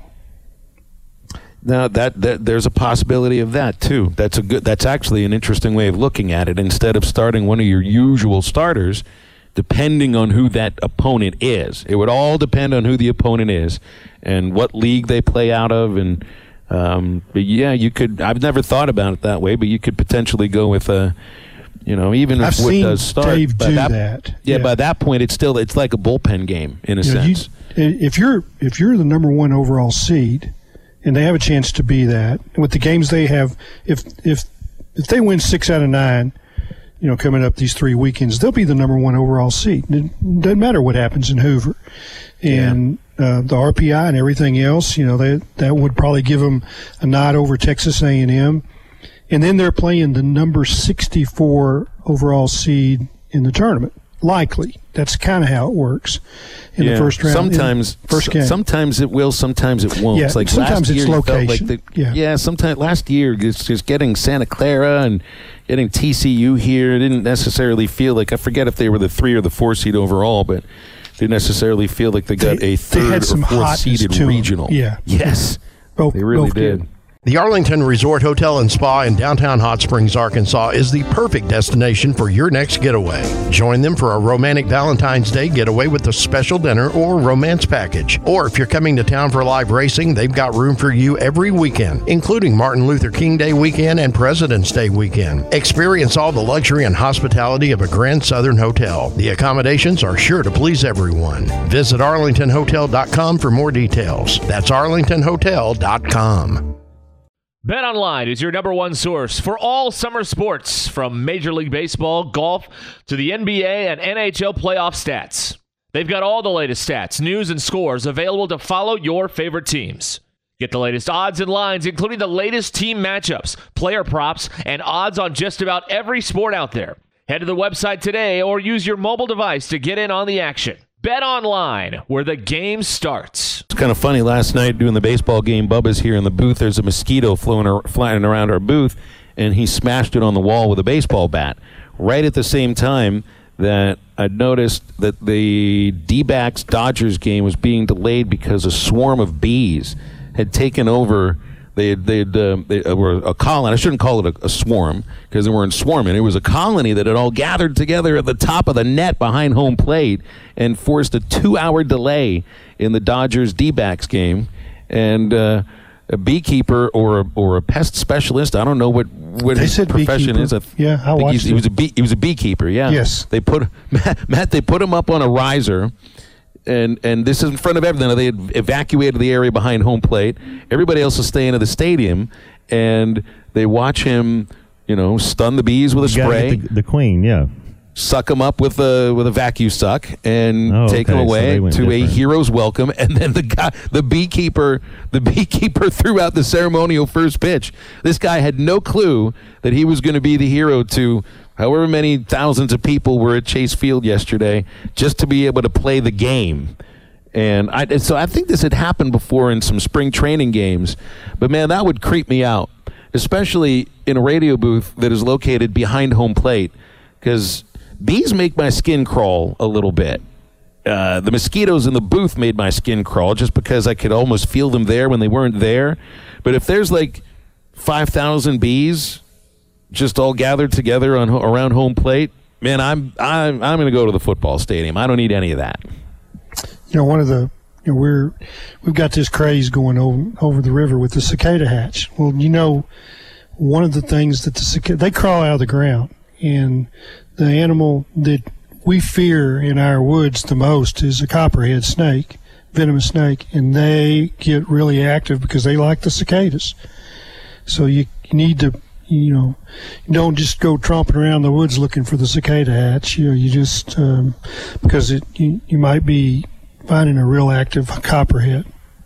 Now that, that there's a possibility of that too. That's a good. That's actually an interesting way of looking at it. Instead of starting one of your usual starters, depending on who that opponent is, it would all depend on who the opponent is and what league they play out of. And um, but yeah, you could. I've never thought about it that way, but you could potentially go with a. You know, even if I've Wood seen does start, Dave by do that, that. Yeah, yeah, by that point, it's still it's like a bullpen game in a you know, sense. You, if you're if you're the number one overall seed, and they have a chance to be that, and with the games they have, if if if they win six out of nine, you know, coming up these three weekends, they'll be the number one overall seed. It doesn't matter what happens in Hoover, and yeah. uh, the R P I and everything else. You know, that that would probably give them a nod over Texas A and M. And then they're playing the number sixty-four overall seed in the tournament. Likely. That's kind of how it works in yeah. the first round. Sometimes, first game. Sometimes it will, sometimes it won't. Yeah, it's like sometimes last it's year location. Like the, yeah. yeah, sometimes last year, it's just getting Santa Clara and getting T C U here. It didn't necessarily feel like, I forget if they were the three or the four seed overall, but didn't necessarily feel like they got They- a they third had or some fourth hotness seeded to 'em. regional. Yeah. Yes. Both, They really both did. did. The Arlington Resort Hotel and Spa in downtown Hot Springs, Arkansas is the perfect destination for your next getaway. Join them for a romantic Valentine's Day getaway with a special dinner or romance package. Or if you're coming to town for live racing, they've got room for you every weekend, including Martin Luther King Day weekend and President's Day weekend. Experience all the luxury and hospitality of a Grand Southern hotel. The accommodations are sure to please everyone. Visit arlington hotel dot com for more details. That's arlington hotel dot com. BetOnline is your number one source for all summer sports, from Major League Baseball, golf, to the N B A and N H L playoff stats. They've got all the latest stats, news, and scores available to follow your favorite teams. Get the latest odds and lines, including the latest team matchups, player props, and odds on just about every sport out there. Head to the website today or use your mobile device to get in on the action. BetOnline, where the game starts. It's kind of funny. Last night doing the baseball game, Bubba's here in the booth. There's a mosquito flowing or flying around our booth, and he smashed it on the wall with a baseball bat. Right at the same time that I noticed that the D-backs Dodgers game was being delayed because a swarm of bees had taken over. They had, they, had, uh, they were a colony. I shouldn't call it a, a swarm because they weren't swarming. It was a colony that had all gathered together at the top of the net behind home plate and forced a two-hour delay in the Dodgers D-backs game. And uh, a beekeeper or a, or a pest specialist, I don't know what, what They his said profession beekeeper. is. I Yeah, I think watched he's- he it. was a bee, he was a beekeeper. Yeah. Yes. They put Matt, Matt. They put him up on a riser. And and this is in front of everything. They had evacuated the area behind home plate. Everybody else is staying in the stadium, and they watch him, you know, stun the bees with a You gotta spray, get the, the queen, yeah. suck them up with a with a vacuum suck, and Oh, take okay, them so away they went to a different. hero's welcome. And then the guy, the beekeeper, the beekeeper threw out the ceremonial first pitch. This guy had no clue that he was going to be the hero to however many thousands of people were at Chase Field yesterday, just to be able to play the game. And I, and so I think this had happened before in some spring training games, but man, that would creep me out, especially in a radio booth that is located behind home plate, because bees make my skin crawl a little bit. Uh, the mosquitoes in the booth made my skin crawl just because I could almost feel them there when they weren't there. But if there's like five thousand bees just all gathered together on around home plate, man, I'm I'm I'm going to go to the football stadium. I don't need any of that. You know, one of the, you know, we're, we've got this craze going over, over the river with the cicada hatch. Well, you know, one of the things that the cicada, they crawl out of the ground, and the animal that we fear in our woods the most is a copperhead snake, venomous snake, and they get really active because they like the cicadas. So you, you need to, you know, you don't just go tromping around the woods looking for the cicada hatch. You know, you just, um, because it, you, you might be finding a real active copperhead.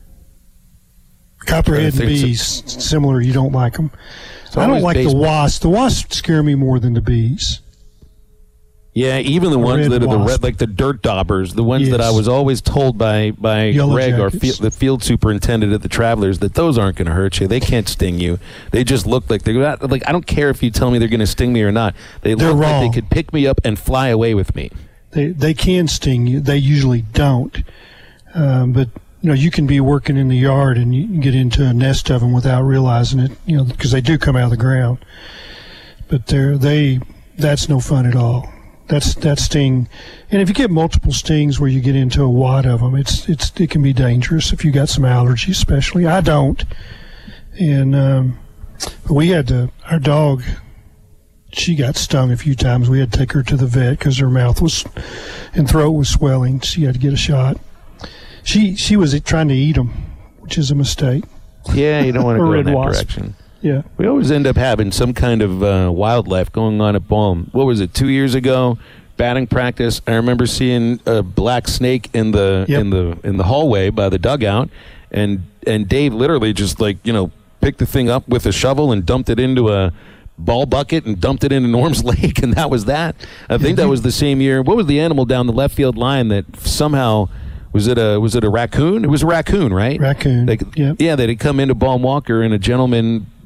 Copperhead and bees, similar, you don't like them. I don't like the wasps. The wasps scare me more than the bees. Yeah, even the A ones red that are the wasp. red, like the dirt daubers, the ones that I Yes. was always told by by Yellow Greg, our jackets. field, the field superintendent at the Travelers, that those aren't going to hurt you. They can't sting you. They just look like they're not, like I don't care if you tell me they're going to sting me or not. They They're look like wrong. they could pick me up and fly away with me. They they can sting you. They usually don't. Um, but you know, you can be working in the yard and you can get into a nest of them without realizing it. You know, because they do come out of the ground. But they're they that's no fun at all. That's that sting, and if you get multiple stings where you get into a wad of them, it's it's it can be dangerous if you got some allergies, especially. I don't, and um, but we had to. Our dog, she got stung a few times. We had to take her to the vet because her mouth was and throat was swelling. She had to get a shot. She she was trying to eat them, which is a mistake. Yeah, you don't want to A go in red that wasp. direction. Yeah. We always end up having some kind of uh, wildlife going on at Balm. What was it, two years ago? Batting practice. I remember seeing a black snake in the Yep. in the in the hallway by the dugout, and and Dave literally just like you know picked the thing up with a shovel and dumped it into a ball bucket and dumped it into Norm's Lake, and that was that. I think that was the same year. What was the animal down the left field line that somehow was it a was it a raccoon? It was a raccoon, right? Raccoon. They, Yep. Yeah, that had come into Balm Walker, and a gentleman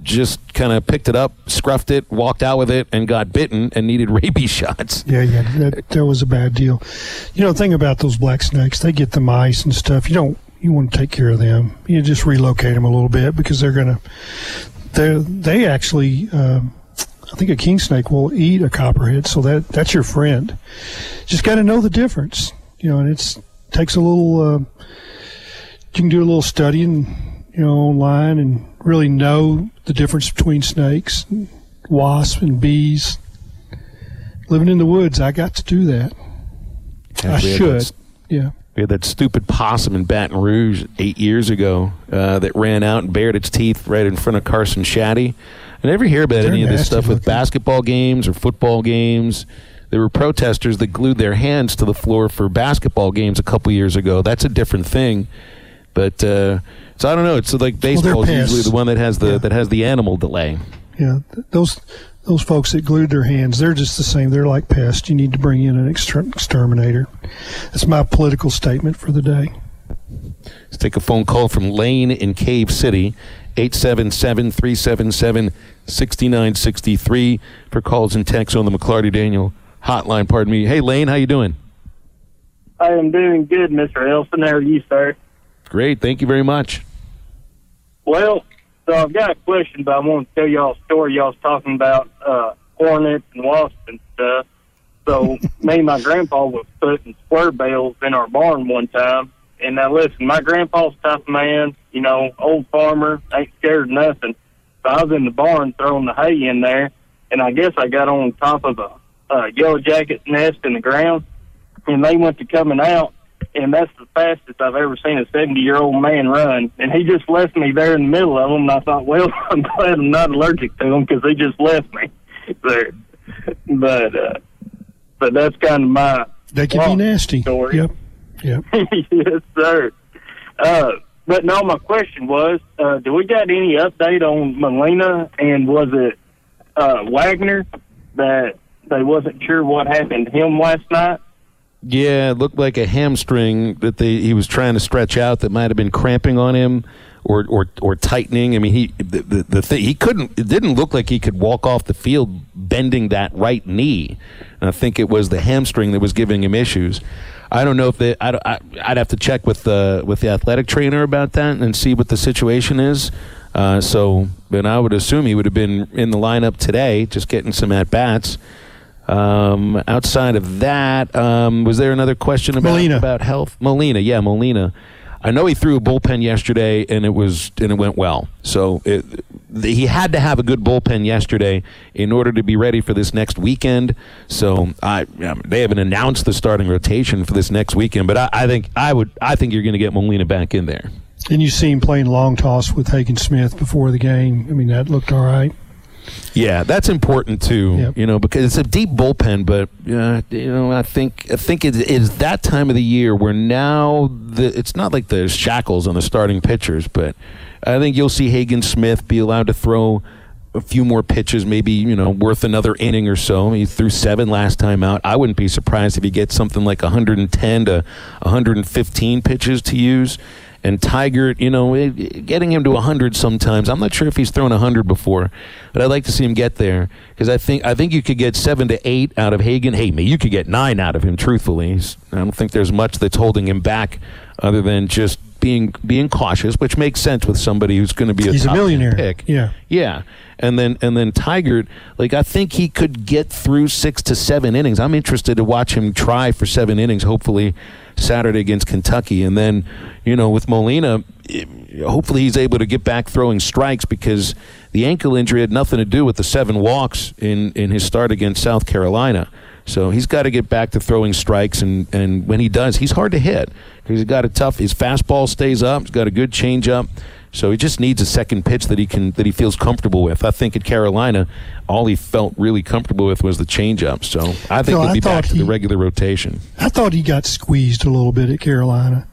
just kind of picked it up, scruffed it, walked out with it, and got bitten and needed rabies shots. Yeah, yeah, that, that was a bad deal. You know, the thing about those black snakes, they get the mice and stuff. You don't, you want to take care of them. You just relocate them a little bit because they're going to, they they actually, um, I think a king snake will eat a copperhead, so that that's your friend. Just got to know the difference, you know, and it's takes a little, uh, you can do a little studying, you know, online and really know the difference between snakes, wasps, and bees. Living in the woods, I got to do that. Yeah, I should, that, yeah. We had that stupid possum in Baton Rouge eight years ago uh, that ran out and bared its teeth right in front of Carson Shaddy. I never hear about They're any of this stuff looking. with basketball games or football games. There were protesters that glued their hands to the floor for basketball games a couple years ago. That's a different thing. But uh, so I don't know. It's like baseball is well, usually the one that has the yeah. that has the animal delay. Yeah, those those folks that glued their hands, they're just the same. They're like pests. You need to bring in an exter- exterminator. That's my political statement for the day. Let's take a phone call from Lane in Cave City, eight seven seven, three seven seven, six nine six three for calls and texts on the McLarty Daniel hotline. Pardon me. Hey, Lane, how you doing? I am doing good, Mister Elson. How are you, sir? Great. Thank you very much. Well, so I've got a question, but I want to tell y'all a story. Y'all was talking about uh, hornets and wasps and stuff. So me and my grandpa was putting square bales in our barn one time. And now listen, my grandpa's tough man, you know, old farmer, ain't scared of nothing. So I was in the barn throwing the hay in there, and I guess I got on top of a, a yellow jacket nest in the ground, and they went to coming out. And that's the fastest I've ever seen a seventy-year-old man run. And he just left me there in the middle of them. And I thought, well, I'm glad I'm not allergic to him because he just left me there. But uh, but that's kind of my They can be nasty. Story. Yep. Yep. Yes, sir. Uh, but no, my question was, uh, do we got any update on Molina? And was it uh, Wagner that they wasn't sure what happened to him last night? Yeah, it looked like a hamstring that they he was trying to stretch out that might have been cramping on him or or, or tightening. I mean, he the, the, the thing, he couldn't. It didn't look like he could walk off the field bending that right knee. And I think it was the hamstring that was giving him issues. I don't know if they. I, I, I'd have to check with the with the athletic trainer about that and see what the situation is. Uh, so, but I would assume he would have been in the lineup today, just getting some at bats. Um, outside of that, um, was there another question about Molina. about health? Molina, yeah, Molina. I know he threw a bullpen yesterday, and it was and it went well. So it, the, he had to have a good bullpen yesterday in order to be ready for this next weekend. So I, um, they haven't announced the starting rotation for this next weekend, but I, I think I would I think you're going to get Molina back in there. And you see him playing long toss with Hagen Smith before the game. I mean, that looked all right. Yeah, that's important too. Yep. You know, because it's a deep bullpen, but uh, you know, I think I think it is that time of the year where now the it's not like there's shackles on the starting pitchers, but I think you'll see Hagen Smith be allowed to throw a few more pitches, maybe you know, worth another inning or so. He threw seven last time out. I wouldn't be surprised if he gets something like one hundred ten to one hundred fifteen pitches to use. And Tigert, you know, getting him to one hundred sometimes. I'm not sure if he's thrown one hundred before, but I'd like to see him get there because I think I think you could get seven to eight out of Hagen. Hey, you could get nine out of him. Truthfully, I don't think there's much that's holding him back, other than just being being cautious, which makes sense with somebody who's going to be a he's top a millionaire pick. Yeah, yeah. And then and then Tigert, like I think he could get through six to seven innings. I'm interested to watch him try for seven innings. Hopefully Saturday against Kentucky, and then you know with Molina, hopefully he's able to get back throwing strikes because the ankle injury had nothing to do with the seven walks in, in his start against South Carolina. So he's got to get back to throwing strikes, and, and when he does, he's hard to hit because he's got a tough. His fastball stays up. He's got a good changeup. So he just needs a second pitch that he can that he feels comfortable with. I think at Carolina, all he felt really comfortable with was the changeup. So I think no, he'll I be back to he, the regular rotation. I thought he got squeezed a little bit at Carolina,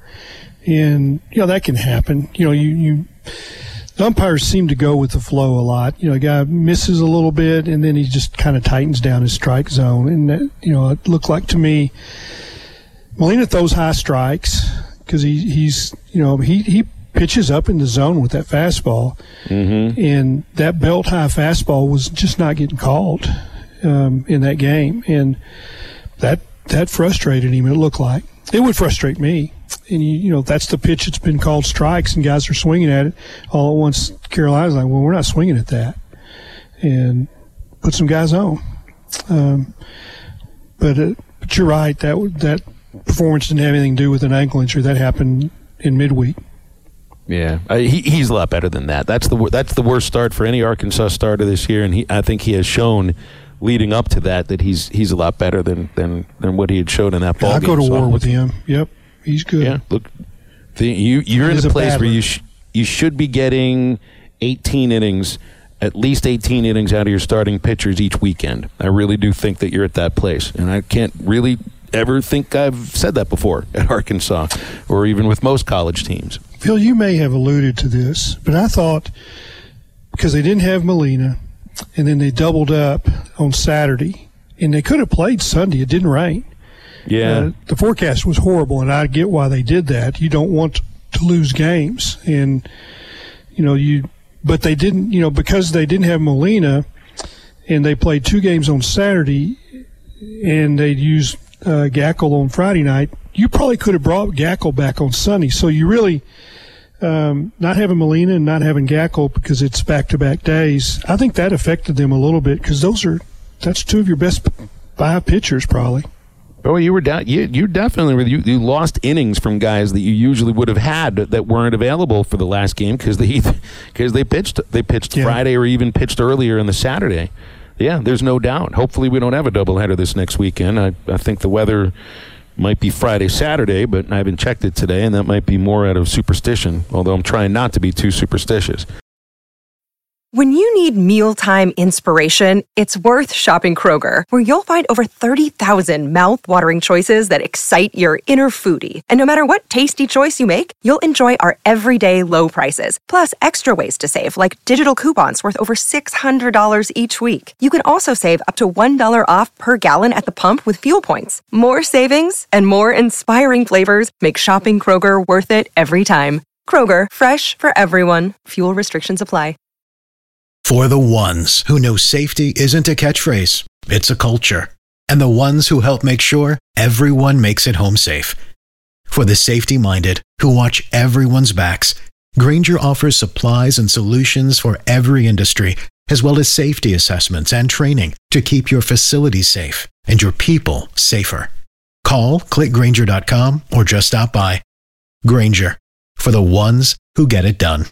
and you know that can happen. You know, you, you the umpires seem to go with the flow a lot. You know, a guy misses a little bit, and then he just kind of tightens down his strike zone. And that, you know, it looked like to me, Molina throws high strikes because he, he's you know he he. pitches up in the zone with that fastball, mm-hmm. and that belt high fastball was just not getting called um, in that game, and that that frustrated him. It looked like it would frustrate me. And you, you know that's the pitch that's been called strikes, and guys are swinging at it all at once. Carolina's like, well, we're not swinging at that, and put some guys on. Um, but, uh, but you're right. That that performance didn't have anything to do with an ankle injury. That happened in midweek. Yeah, uh, he, he's a lot better than that. That's the that's the worst start for any Arkansas starter this year, and he, I think he has shown leading up to that that he's he's a lot better than than, than what he had showed in that ball yeah, I game. go to so war with him. Yep, he's good. Yeah, look, the, you you're He's in a a place battler. where you sh- you should be getting eighteen innings. At least eighteen innings out of your starting pitchers each weekend. I really do think that you're at that place. And I can't really ever think I've said that before at Arkansas or even with most college teams. Phil, you may have alluded to this, but I thought because they didn't have Molina and then they doubled up on Saturday, and they could have played Sunday. It didn't rain. Yeah. Uh, the forecast was horrible, and I get why they did that. You don't want to lose games. And, you know, you – but they didn't, you know, because they didn't have Molina and they played two games on Saturday and they'd used uh, Gackle on Friday night, you probably could have brought Gackle back on Sunday. So you really, um, not having Molina and not having Gackle because it's back-to-back days, I think that affected them a little bit because those are, that's two of your best five pitchers probably. Oh, you were down. You, you definitely were. You, you lost innings from guys that you usually would have had that weren't available for the last game because they because they pitched they pitched Yeah. Friday or even pitched earlier in the Saturday. Yeah, there's no doubt. Hopefully, we don't have a doubleheader this next weekend. I I think the weather might be Friday, Saturday, but I haven't checked it today, and that might be more out of superstition. Although I'm trying not to be too superstitious. When you need mealtime inspiration, it's worth shopping Kroger, where you'll find over thirty thousand mouth-watering choices that excite your inner foodie. And no matter what tasty choice you make, you'll enjoy our everyday low prices, plus extra ways to save, like digital coupons worth over six hundred dollars each week. You can also save up to one dollar off per gallon at the pump with fuel points. More savings and more inspiring flavors make shopping Kroger worth it every time. Kroger, fresh for everyone. Fuel restrictions apply. For the ones who know safety isn't a catchphrase, it's a culture. And the ones who help make sure everyone makes it home safe. For the safety-minded who watch everyone's backs, Grainger offers supplies and solutions for every industry, as well as safety assessments and training to keep your facilities safe and your people safer. Call, click Grainger dot com, or just stop by. Grainger, for the ones who get it done.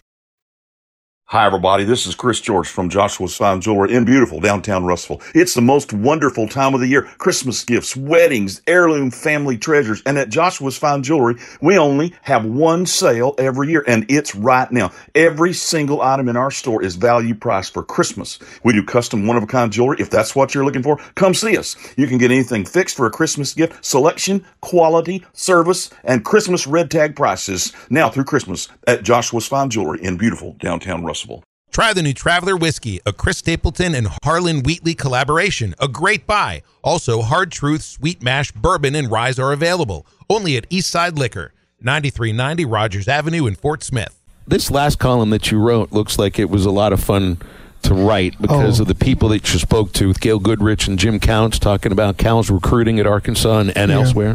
Hi, everybody. This is Chris George from Joshua's Fine Jewelry in beautiful downtown Russellville. It's the most wonderful time of the year. Christmas gifts, weddings, heirloom family treasures. And at Joshua's Fine Jewelry, we only have one sale every year, and it's right now. Every single item in our store is value priced for Christmas. We do custom one-of-a-kind jewelry. If that's what you're looking for, come see us. You can get anything fixed for a Christmas gift. Selection, quality, service, and Christmas red tag prices now through Christmas at Joshua's Fine Jewelry in beautiful downtown Russellville. Try the new Traveler Whiskey, a Chris Stapleton and Harlan Wheatley collaboration. A great buy. Also, Hard Truth, Sweet Mash, Bourbon, and Rye are available. Only at Eastside Liquor, ninety-three ninety Rogers Avenue in Fort Smith. This last column that you wrote looks like it was a lot of fun to write because Oh. of the people that you spoke to with Gail Goodrich and Jim Counts talking about Cal's recruiting at Arkansas and, and Yeah. elsewhere.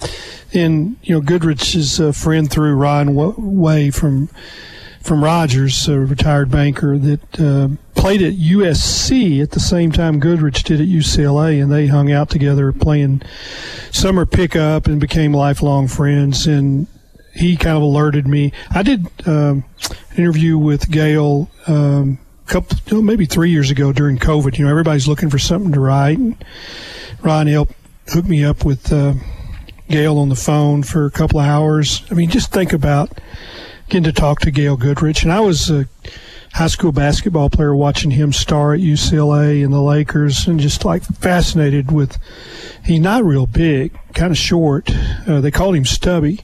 And, you know, Goodrich is a friend through Ryan Way from from Rogers, a retired banker that uh, played at U S C at the same time Goodrich did at U C L A, and they hung out together playing summer pickup and became lifelong friends. And he kind of alerted me. I did um, an interview with Gail um, a couple, you know, maybe three years ago during COVID. You know, everybody's looking for something to write. And Ryan helped hook me up with uh, Gail on the phone for a couple of hours. I mean, just think about getting to talk to Gail Goodrich. And I was a high school basketball player watching him star at U C L A and the Lakers, and just like fascinated with, he's not real big, kind of short. Uh, they called him Stubby.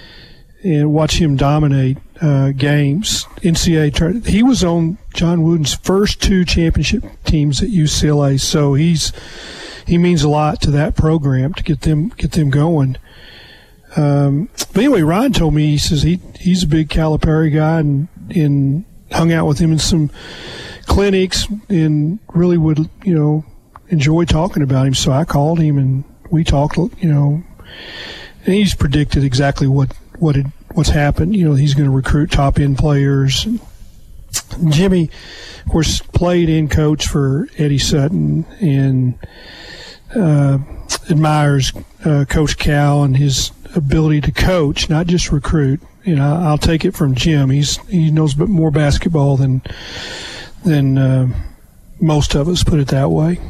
And watch him dominate uh, games. N C A A, he was on John Wooden's first two championship teams at U C L A, so he's he means a lot to that program to get them get them going. Um, but anyway, Ryan told me, he says he he's a big Calipari guy and, and hung out with him in some clinics and really would, you know, enjoy talking about him. So I called him and we talked, you know, and he's predicted exactly what, what it, what's happened. You know, he's going to recruit top-end players. Jimmy, of course, played and coached for Eddie Sutton and uh, admires uh, Coach Cal and his ability to coach, not just recruit. You know, I'll take it from Jim. He's he knows a bit more basketball than than uh, most of us, put it that way.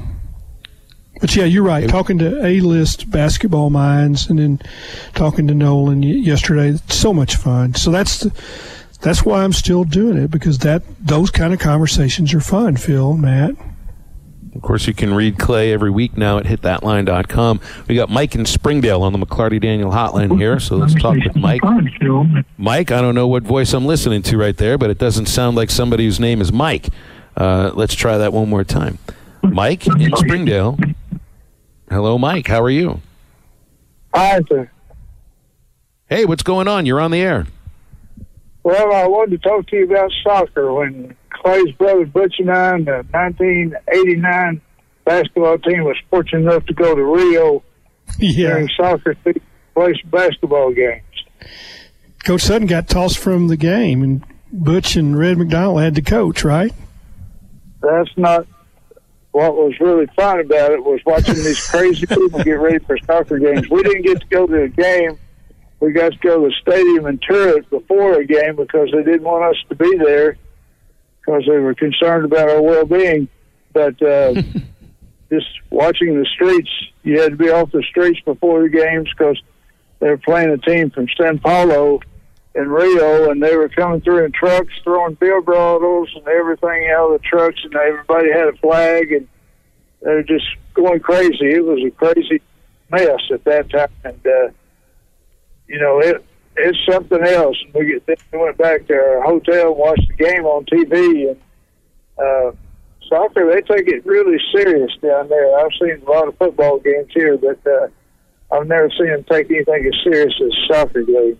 But yeah, you're right. Talking to A-list basketball minds, and then talking to Nolan yesterday, it's so much fun. So that's the, that's why I'm still doing it, because that those kind of conversations are fun. Phil, Matt. Of course, you can read Clay every week now at hit that line dot com. We got Mike in Springdale on the McClarty Daniel hotline here, so let's talk with Mike. Mike, I don't know what voice I'm listening to right there, but it doesn't sound like somebody whose name is Mike. Uh, let's try that one more time. Mike in Springdale. Hello, Mike. How are you? Hi, sir. Hey, what's going on? You're on the air. Well, I wanted to talk to you about soccer. When Clay's brother Butch and I, and the nineteen eighty-nine basketball team, was fortunate enough to go to Rio yeah. during soccer season, play some basketball games. Coach Sutton got tossed from the game, and Butch and Red McDonald had to coach, right? That's not what was really fun about it, was watching these crazy people get ready for soccer games. We didn't get to go to a game. We got to go to the stadium and tour it before a game because they didn't want us to be there because they were concerned about our well-being. But uh, just watching the streets, you had to be off the streets before the games because they were playing a team from Sao Paulo in Rio, and they were coming through in trucks, throwing beer bottles and everything out of the trucks, and everybody had a flag, and they were just going crazy. It was a crazy mess at that time, and uh, you know, it it's something else. And we get, then we went back to our hotel and watched the game on T V, and uh, soccer, they take it really serious down there. I've seen a lot of football games here, but uh, I've never seen them take anything as serious as a soccer game.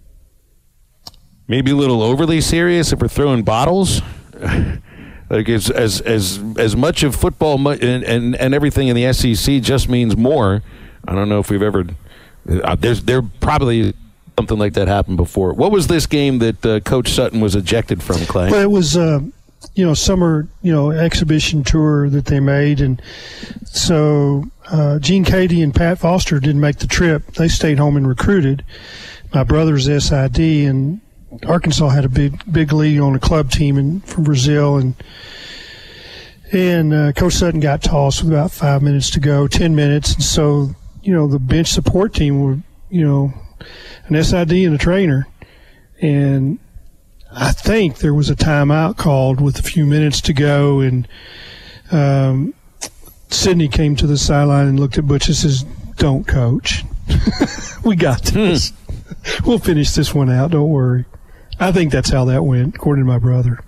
Maybe a little overly serious if we're throwing bottles. Like as as as as much of football and, and and everything in the S E C just means more. I don't know if we've ever. Uh, there's there probably something like that happened before. What was this game that uh, Coach Sutton was ejected from, Clay? Well, it was uh, you know summer you know exhibition tour that they made, and so uh, Gene Cady and Pat Foster didn't make the trip. They stayed home and recruited. My brother's S I D, and Arkansas had a big big lead on a club team in, from Brazil, and and uh, Coach Sutton got tossed with about five minutes to go, ten minutes, and so you know the bench support team were you know an S I D and a trainer, and I think there was a timeout called with a few minutes to go, and um, Sidney came to the sideline and looked at Butch and says, "Don't, coach, we got this. We'll finish this one out. Don't worry." I think that's how that went, according to my brother.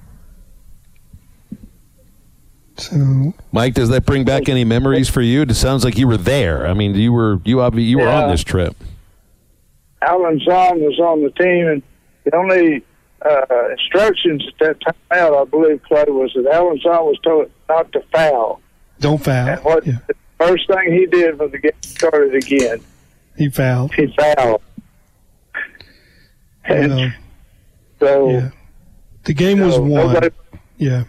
So, Mike, does that bring back any memories for you? It sounds like you were there. I mean, you were you obviously you were yeah. on this trip. Alan Zahn was on the team, and the only uh, instructions at that time out, I believe, Clay, was that Alan Zahn was told not to foul. Don't foul. And what yeah. the first thing he did when the game started again, he fouled. He fouled. And well, so yeah. the game was so won. Nobody, yeah.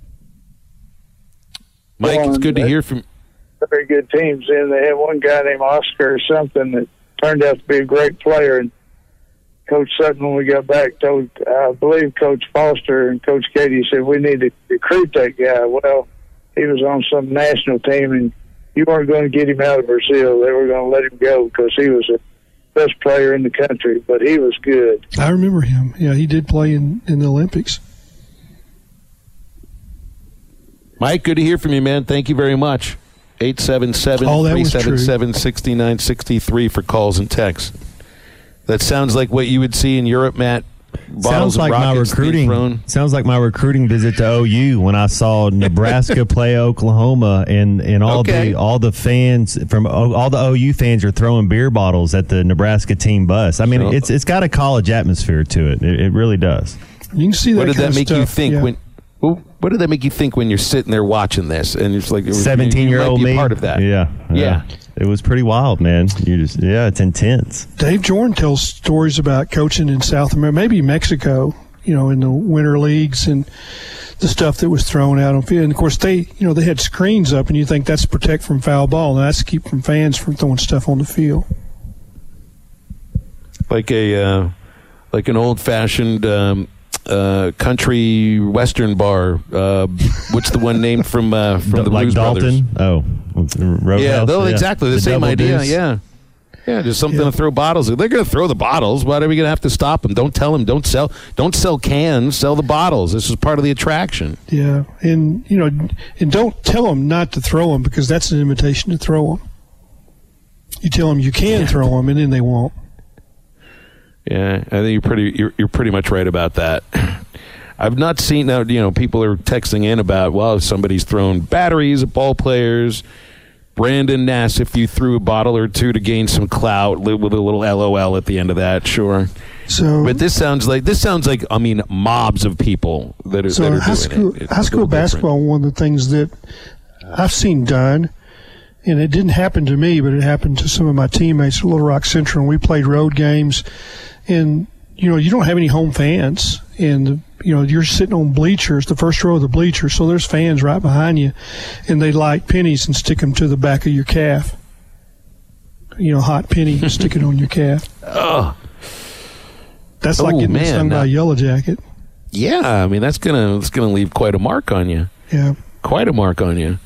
Mike, it's good to hear from. Very good teams in. They had one guy named Oscar or something that turned out to be a great player. And Coach Sutton, when we got back, told I believe Coach Foster and Coach Cady said we need to recruit that guy. Well, he was on some national team, and you weren't going to get him out of Brazil. They were going to let him go because he was a best player in the country, but he was good. I remember him. Yeah, he did play in, in the Olympics. Mike, good to hear from you, man. Thank you very much. eight seven seven, three seven seven, six nine six three for calls and texts. That sounds like what you would see in Europe, Matt, bottles Sounds like of my rockets being recruiting. thrown. Sounds like my recruiting visit to O U when I saw Nebraska play Oklahoma, and, and all Okay. the all the fans from all the O U fans are throwing beer bottles at the Nebraska team bus. I mean, So- it's it's got a college atmosphere to it. It, it really does. You can see that. What did kind that of make you stuff, think yeah. when? Well, what did that make you think when you're sitting there watching this and it's like Seventeen-year-old you might be me, a part of that? Yeah, Yeah. It was pretty wild, man. You just yeah, it's intense. Dave Jordan tells stories about coaching in South America, maybe Mexico, you know, in the winter leagues and the stuff that was thrown out on field. And of course, they, you know, they had screens up, and you think that's to protect from foul ball, and that's to keep from fans from throwing stuff on the field. Like a uh, like an old fashioned um, uh, country western bar. Uh, what's the one named from uh, from the like Blues Dalton. Brothers? Oh, Roadhouse? Yeah, they'll- Yeah. exactly the, The same Double idea. Deuce. Yeah, yeah, just something to throw bottles. They're going to throw the bottles. Why are we going to have to stop them? Don't tell them. Don't sell. Don't sell cans. Sell the bottles. This is part of the attraction. Yeah, and you know, and don't tell them not to throw them, because that's an invitation to throw them. You tell them you can throw them, and then they won't. Yeah, I think you're pretty. You're, you're pretty much right about that. I've not seen now. You know, people are texting in about, well, somebody's thrown batteries at ball players. Brandon Nass, if you threw a bottle or two to gain some clout, li- with a little L O L at the end of that, sure. So, but this sounds like this sounds like I mean, mobs of people that are, So that are high doing school, it. It's high a school little different. basketball, one of the things that I've seen done, and it didn't happen to me, but it happened to some of my teammates at Little Rock Central. And we played road games, and you know, you don't have any home fans, and you know, you're sitting on bleachers, the first row of the bleachers, so there's fans right behind you, and they light pennies and stick them to the back of your calf. You know, hot penny, and stick it on your calf. Oh, That's like Oh, getting man, stung by now- a yellow jacket. Yeah, I mean that's gonna it's gonna leave quite a mark on you. Yeah, quite a mark on you.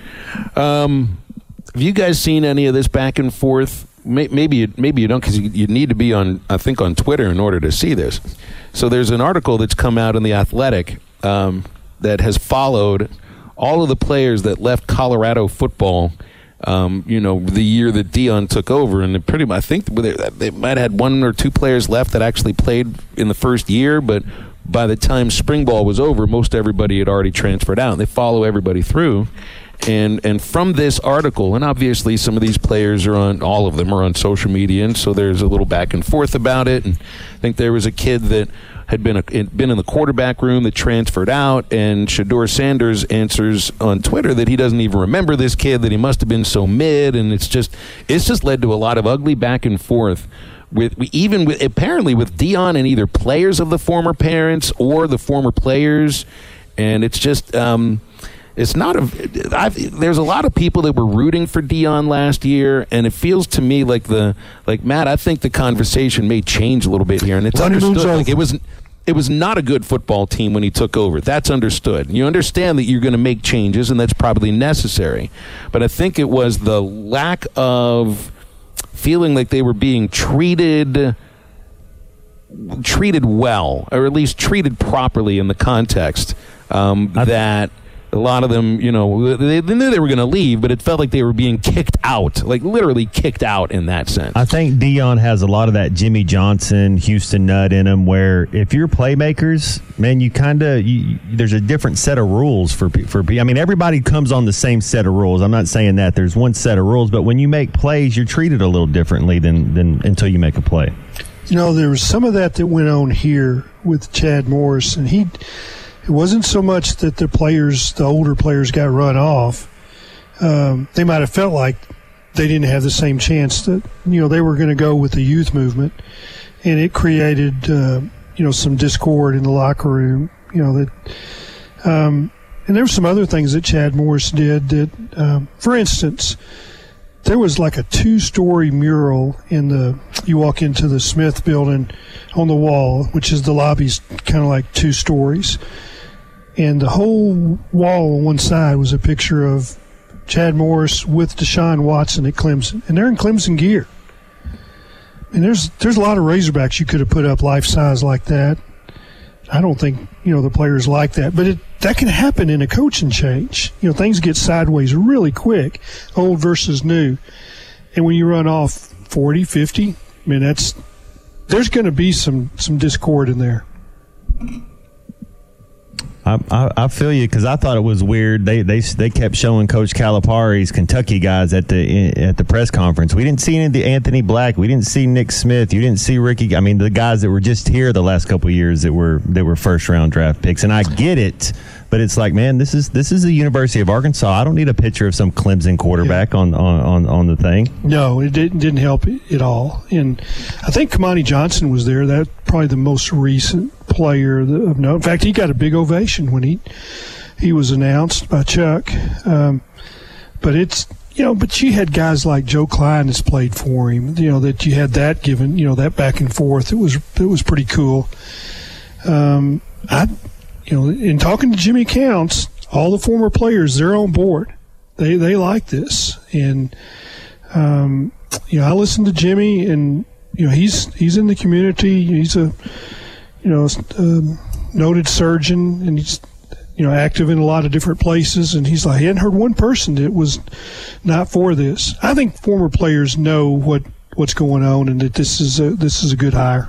Um, have you guys seen any of this back and forth? May- Maybe you, maybe you don't, because you, you need to be on, I think, on Twitter in order to see this. So there's an article that's come out in The Athletic um, that has followed all of the players that left Colorado football. Um, you know, the year that Dion took over, and they pretty much, I think they, they might have had one or two players left that actually played in the first year, but by the time spring ball was over, most everybody had already transferred out. They follow everybody through. And and from this article, and obviously some of these players are on, all of them are on social media, and so there's a little back and forth about it. And I think there was a kid that had been a, been in the quarterback room that transferred out, and Shedeur Sanders answers on Twitter that he doesn't even remember this kid, that he must have been so mid, and it's just it's just led to a lot of ugly back and forth. With even with apparently with Dion and either players of the former parents or the former players, and it's just. Um, It's not a. I've, there's a lot of people that were rooting for Dion last year, and it feels to me like the like Matt. I think the conversation may change a little bit here, and it's understood. Like it was, it was not a good football team when he took over. That's understood. You understand that you're going to make changes, and that's probably necessary. But I think it was the lack of feeling like they were being treated treated well, or at least treated properly in the context um, that. A lot of them, you know, they, they knew they were going to leave, but it felt like they were being kicked out, like literally kicked out in that sense. I think Dion has a lot of that Jimmy Johnson, Houston Nutt in him, where if you're playmakers, man, you kind of there's a different set of rules for for. I mean, everybody comes on the same set of rules. I'm not saying that there's one set of rules, but when you make plays, you're treated a little differently than than until you make a play. You know, there was some of that that went on here with Chad Morris, and he. It wasn't so much that the players, the older players, got run off. Um, they might have felt like they didn't have the same chance that, you know, they were going to go with the youth movement, and it created, uh, you know, some discord in the locker room. You know that, um, and there were some other things that Chad Morris did. That, um, for instance, there was like a two-story mural in the. You walk into the Smith building on the wall, which is the lobby's kind of like two stories. And the whole wall on one side was a picture of Chad Morris with Deshaun Watson at Clemson. And they're in Clemson gear. And there's there's a lot of Razorbacks you could have put up life-size like that. I don't think, you know, the players like that. But it, that can happen in a coaching change. You know, things get sideways really quick, old versus new. And when you run off forty, fifty, I mean, that's there's going to be some some discord in there. I, I, I feel you, because I thought it was weird. They they they kept showing Coach Calipari's Kentucky guys at the at the press conference. We didn't see any of the Anthony Black. We didn't see Nick Smith. You didn't see Ricky. I mean, the guys that were just here the last couple of years that were that were first round draft picks. And I get it, but it's like, man, this is this is the University of Arkansas. I don't need a picture of some Clemson quarterback yeah. on, on, on, on the thing. No, it didn't didn't help at all. And I think Kamani Johnson was there. That's probably the most recent player of note. In fact, he got a big ovation when he he was announced by Chuck. Um, but it's you know, but you had guys like Joe Klein that's played for him. You know that you had that given. You know that back and forth. It was it was pretty cool. Um, I you know in talking to Jimmy Counts, all the former players, they're on board. They they like this, and um, you know I listened to Jimmy, and you know he's he's in the community. He's a you know, um, noted surgeon, and he's, you know, active in a lot of different places. And he's like, he hadn't heard one person that was not for this. I think former players know what, what's going on, and that this is a, this is a good hire.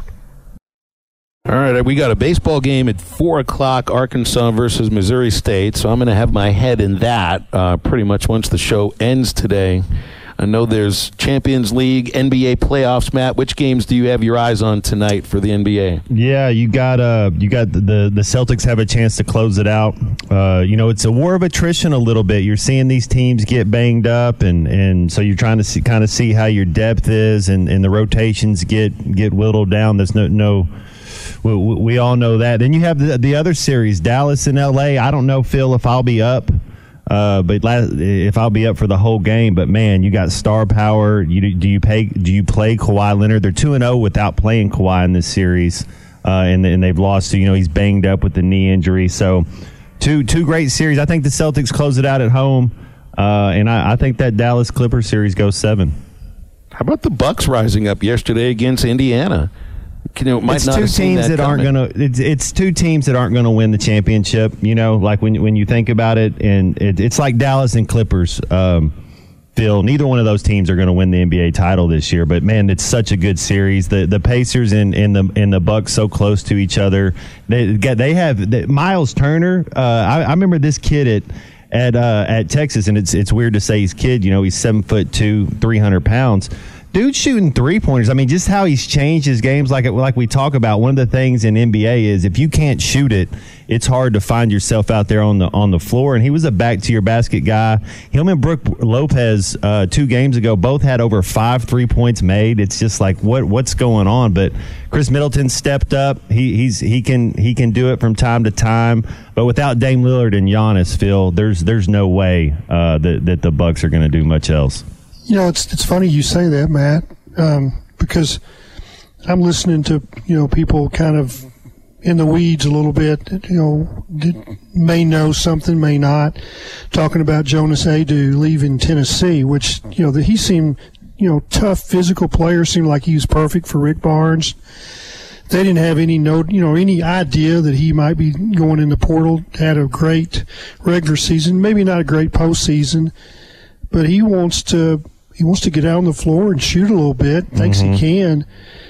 All right, we got a baseball game at four o'clock, Arkansas versus Missouri State. So I'm going to have my head in that uh, pretty much once the show ends today. I know there's Champions League, N B A playoffs. Matt, which games do you have your eyes on tonight for the N B A? Yeah, you got uh, you got the the Celtics have a chance to close it out. Uh, you know, it's a war of attrition a little bit. You're seeing these teams get banged up, and, and so you're trying to see, kind of see how your depth is, and, and the rotations get get whittled down. There's no no. We, we all know that. Then you have the the other series, Dallas and L A. I don't know, Phil, if I'll be up. Uh, but last, if I'll be up for the whole game, but man, you got star power. You do you pay? Do you play Kawhi Leonard? They're two and zero without playing Kawhi in this series, uh, and and they've lost to, you know, he's banged up with the knee injury. So two two great series. I think the Celtics close it out at home, uh, and I, I think that Dallas Clippers series goes seven. How about the Bucks rising up yesterday against Indiana? You know, might it's not two have seen teams that that aren't coming. going to. It's, it's two teams that aren't going to win the championship. You know, like when when you think about it, and it, it's like Dallas and Clippers. Um, Phil, neither one of those teams are going to win the N B A title this year. But man, it's such a good series. The the Pacers and, and the and the Bucks so close to each other. They they have they, Miles Turner. Uh, I, I remember this kid at. At uh, at Texas, and it's it's weird to say he's kid. You know, he's seven foot two, three hundred pounds. Dude shooting three pointers. I mean, just how he's changed his games. Like like we talk about, one of the things in N B A is if you can't shoot it, it's hard to find yourself out there on the on the floor. And he was a back to your basket guy. Him and Brooke Lopez uh, two games ago both had over five three points made. It's just like what what's going on? But Chris Middleton stepped up. He he's he can he can do it from time to time. But without Dame Lillard and Giannis, Phil, there's there's no way uh, that that the Bucks are going to do much else. You know, it's it's funny you say that, Matt, um, because I'm listening to, you know, people kind of in the weeds a little bit, you know, may know something, may not, talking about Jonas Adu leaving Tennessee, which, you know, that he seemed, you know, tough physical player, seemed like he was perfect for Rick Barnes. They didn't have any note, you know, any idea that he might be going in the portal. Had a great regular season, maybe not a great postseason, but he wants to. He wants to get out on the floor and shoot a little bit. Thinks mm-hmm. he can,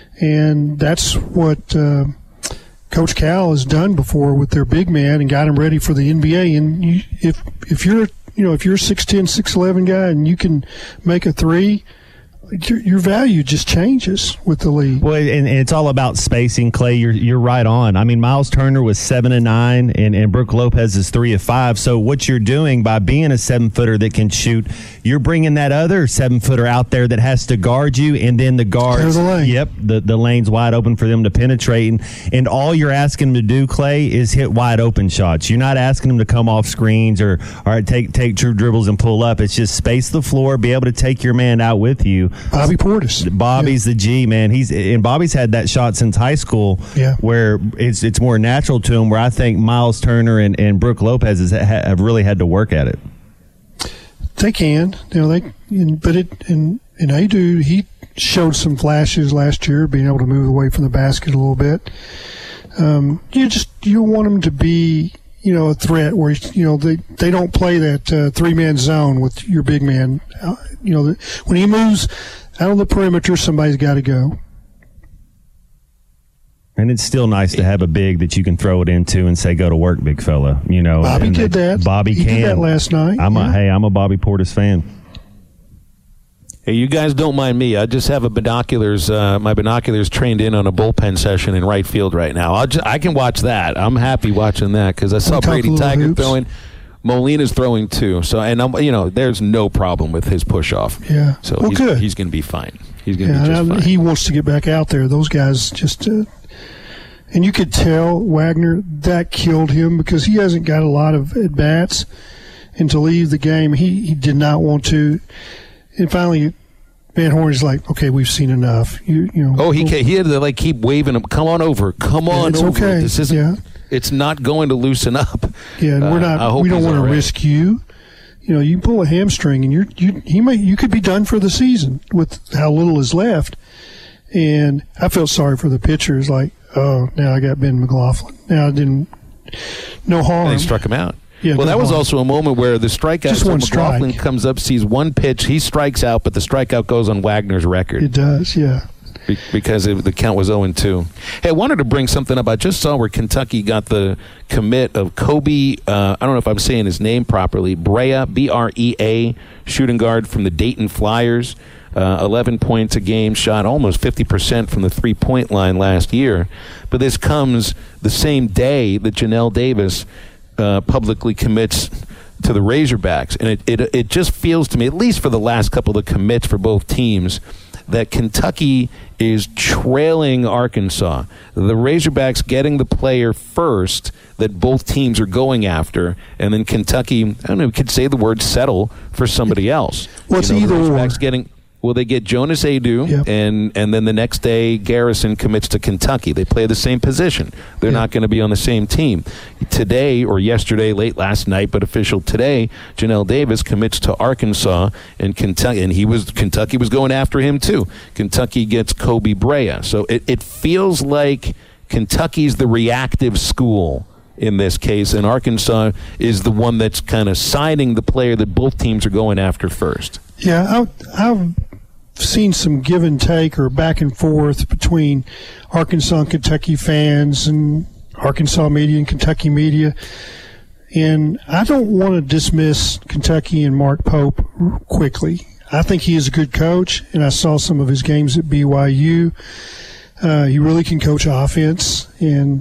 and that's what uh, Coach Cal has done before with their big man and got him ready for the N B A. And you, if if you're you know if you're a six ten, six eleven guy and you can make a three, your, your value just changes with the league. Well, and, and it's all about spacing, Clay. You're you're right on. I mean, Miles Turner was seven and nine, and, and Brooke Lopez is three of five. So what you're doing by being a seven footer that can shoot, you're bringing that other seven footer out there that has to guard you, and then the guards. The lane. Yep, the the lane's wide open for them to penetrate, and, and all you're asking them to do, Clay, is hit wide open shots. You're not asking them to come off screens or or take take true dribbles and pull up. It's just space the floor, be able to take your man out with you. Bobby Portis. Bobby's yeah. the G, man. He's and Bobby's had that shot since high school, yeah. where it's it's more natural to him. Where I think Miles Turner and, and Brooke Lopez has, have really had to work at it. They can, you know. They, but it and and Adu, he showed some flashes last year, being able to move away from the basket a little bit. Um, you just you want him to be, you know, a threat where, you know, they, they don't play that uh, three-man zone with your big man. Uh, you know, the, when he moves out on the perimeter, somebody's got to go. And it's still nice to have a big that you can throw it into and say, "Go to work, big fella." You know, Bobby did that. Bobby he can. did that last night. I'm yeah. a, hey, I'm a Bobby Portis fan. Hey, you guys don't mind me. I just have a binoculars. Uh, my binoculars trained in on a bullpen session in right field right now. I'll just, I can watch that. I'm happy watching that because I saw Brady Tiger hoops. throwing. Molina's throwing too. So, and I'm, you know, there's no problem with his push off. Yeah. So well, he's, good. he's going to be fine. He's going to yeah, be just fine. He wants to get back out there. Those guys just. Uh, And you could tell Wagner that killed him because he hasn't got a lot of at bats, and to leave the game, he, he did not want to. And finally, Van Horn is like, "Okay, we've seen enough." You you know. Oh, he he had to like keep waving him. Come on over. Come on it's over. Okay. This isn't. Yeah. It's not going to loosen up. Yeah, and we're not. Uh, we don't want to right. risk you. You know, you pull a hamstring, and you're you he may you could be done for the season with how little is left. And I felt sorry for the pitchers. Like, oh, now I got Ben McLaughlin. Now I didn't. No harm. And they struck him out. Yeah, well, no that was harm. also a moment where the strikeout. Just so one McLaughlin strike. comes up, sees one pitch, he strikes out, but the strikeout goes on Wagner's record. It does, yeah. Be- because it, the count was oh and two. Hey, I wanted to bring something up. I just saw where Kentucky got the commit of Kobe, uh, I don't know if I'm saying his name properly, Brea, B R E A, shooting guard from the Dayton Flyers. Uh, eleven points a game, shot almost fifty percent from the three-point line last year. But this comes the same day that Janelle Davis uh, publicly commits to the Razorbacks. And it, it, it just feels to me, at least for the last couple of commits for both teams, that Kentucky is trailing Arkansas. The Razorbacks getting the player first that both teams are going after, and then Kentucky, I don't know, we could say the word settle for somebody else. What's you know, either the or? Razorbacks getting... Well, they get Jonas Adu, yep. and, and then the next day Garrison commits to Kentucky. They play the same position. They're yep. not going to be on the same team. Today, or yesterday, late last night, but official today, Janelle Davis commits to Arkansas, and Kentucky, and he was Kentucky was going after him too. Kentucky gets Kobe Brea. So it, it feels like Kentucky's the reactive school in this case, and Arkansas is the one that's kind of signing the player that both teams are going after first. Yeah, I, I've seen some give and take or back and forth between Arkansas and Kentucky fans and Arkansas media and Kentucky media. And I don't want to dismiss Kentucky and Mark Pope quickly. I think he is a good coach, and I saw some of his games at B Y U. Uh, he really can coach offense, and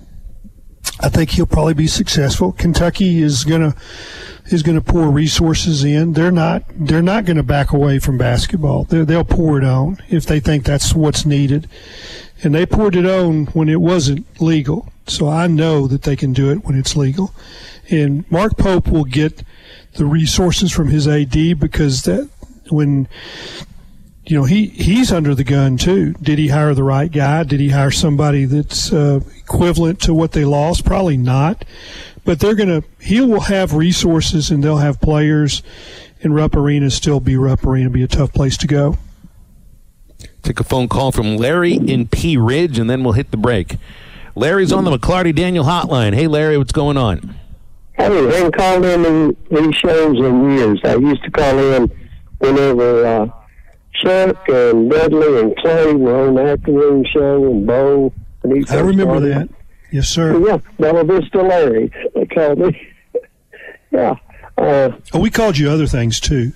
I think he'll probably be successful. Kentucky is gonna is gonna pour resources in. They're not they're not going to back away from basketball. They're, they'll pour it on if they think that's what's needed, and they poured it on when it wasn't legal. So I know that they can do it when it's legal. And Mark Pope will get the resources from his A D because that when. You know, he, he's under the gun, too. Did he hire the right guy? Did he hire somebody that's uh, equivalent to what they lost? Probably not. But they're going to – he will have resources, and they'll have players, and Rupp Arena still be Rupp Arena, be a tough place to go. Take a phone call from Larry in Pea Ridge, and then we'll hit the break. Larry's on the McClarty Daniel hotline. Hey, Larry, what's going on? I haven't called in in these shows in years. I used to call in whenever uh, – Chuck and Dudley and Clay were on the afternoon show, and Bo. And I remember started. that. Yes, sir. Yeah, Bella Vista Larry, they called me. yeah. Uh, oh, we called you other things, too.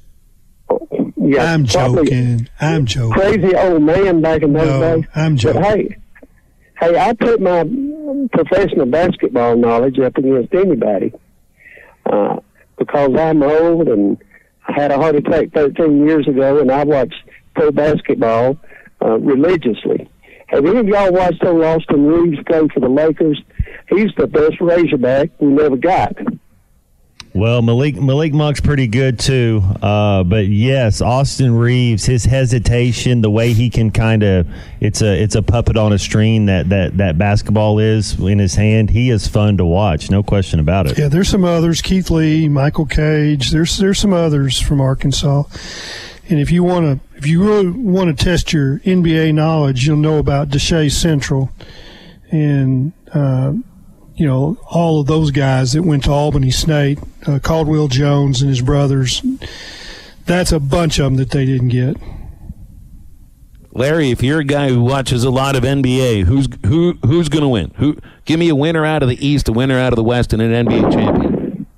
Yeah, I'm joking. I'm joking. Crazy old man back in those no, days. I'm joking. But hey, hey, I put my professional basketball knowledge up against anybody uh, because I'm old and I had a heart attack thirteen years ago, and I watched pro basketball uh, religiously. Have any of y'all watched old Austin Reeves play for the Lakers? He's the best Razorback we never got. Well, Malik Malik Monk's pretty good too, uh, but yes, Austin Reeves, his hesitation, the way he can kind of it's a it's a puppet on a string that, that that basketball is in his hand. He is fun to watch, no question about it. Yeah, there's some others, Keith Lee, Michael Cage. There's there's some others from Arkansas, and if you want to if you really want to test your N B A knowledge, you'll know about Deshae Central, and. Uh, You know, all of those guys that went to Albany State, uh, Caldwell Jones and his brothers, that's a bunch of them that they didn't get. Larry, if you're a guy who watches a lot of N B A, who's who who's going to win? Who give me a winner out of the East, a winner out of the West, and an N B A champion?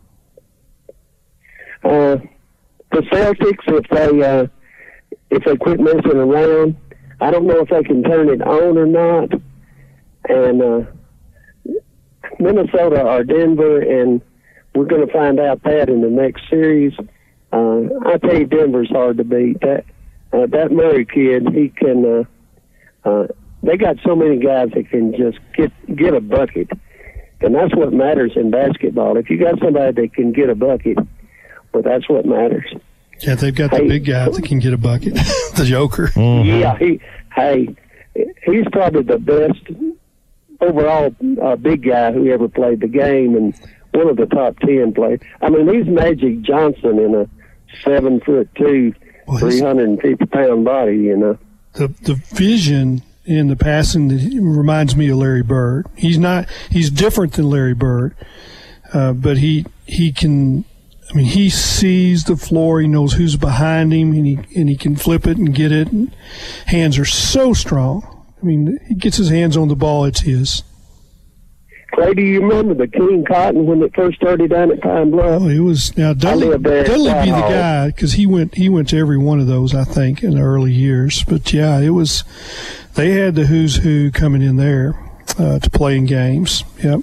Uh, the Celtics, if they uh, if they quit messing around, I don't know if they can turn it on or not. And uh, Minnesota or Denver, and we're going to find out that in the next series. Uh, I tell you, Denver's hard to beat. That uh, that Murray kid, he can. Uh, uh, they got so many guys that can just get get a bucket, and that's what matters in basketball. If you got somebody that can get a bucket, well, that's what matters. Yeah, they've got the hey, big guy that can get a bucket, the Joker. Mm-hmm. Yeah, he. Hey, he's probably the best overall uh, big guy who ever played the game, and one of the top ten players. I mean, he's Magic Johnson in a seven foot two, well, three hundred and fifty pound body. You know, the the vision in the passing reminds me of Larry Bird. He's not. He's different than Larry Bird, uh, but he he can. I mean, he sees the floor. He knows who's behind him, and he and he can flip it and get it. And hands are so strong. I mean, he gets his hands on the ball, it's his. Clay, do you remember the King Cotton when it first started down at Pine Bluff? Oh, it was now Dudley. Dudley be the guy because he went he went to every one of those, I think, in the early years. But yeah, it was they had the who's who coming in there uh, to play in games. Yep.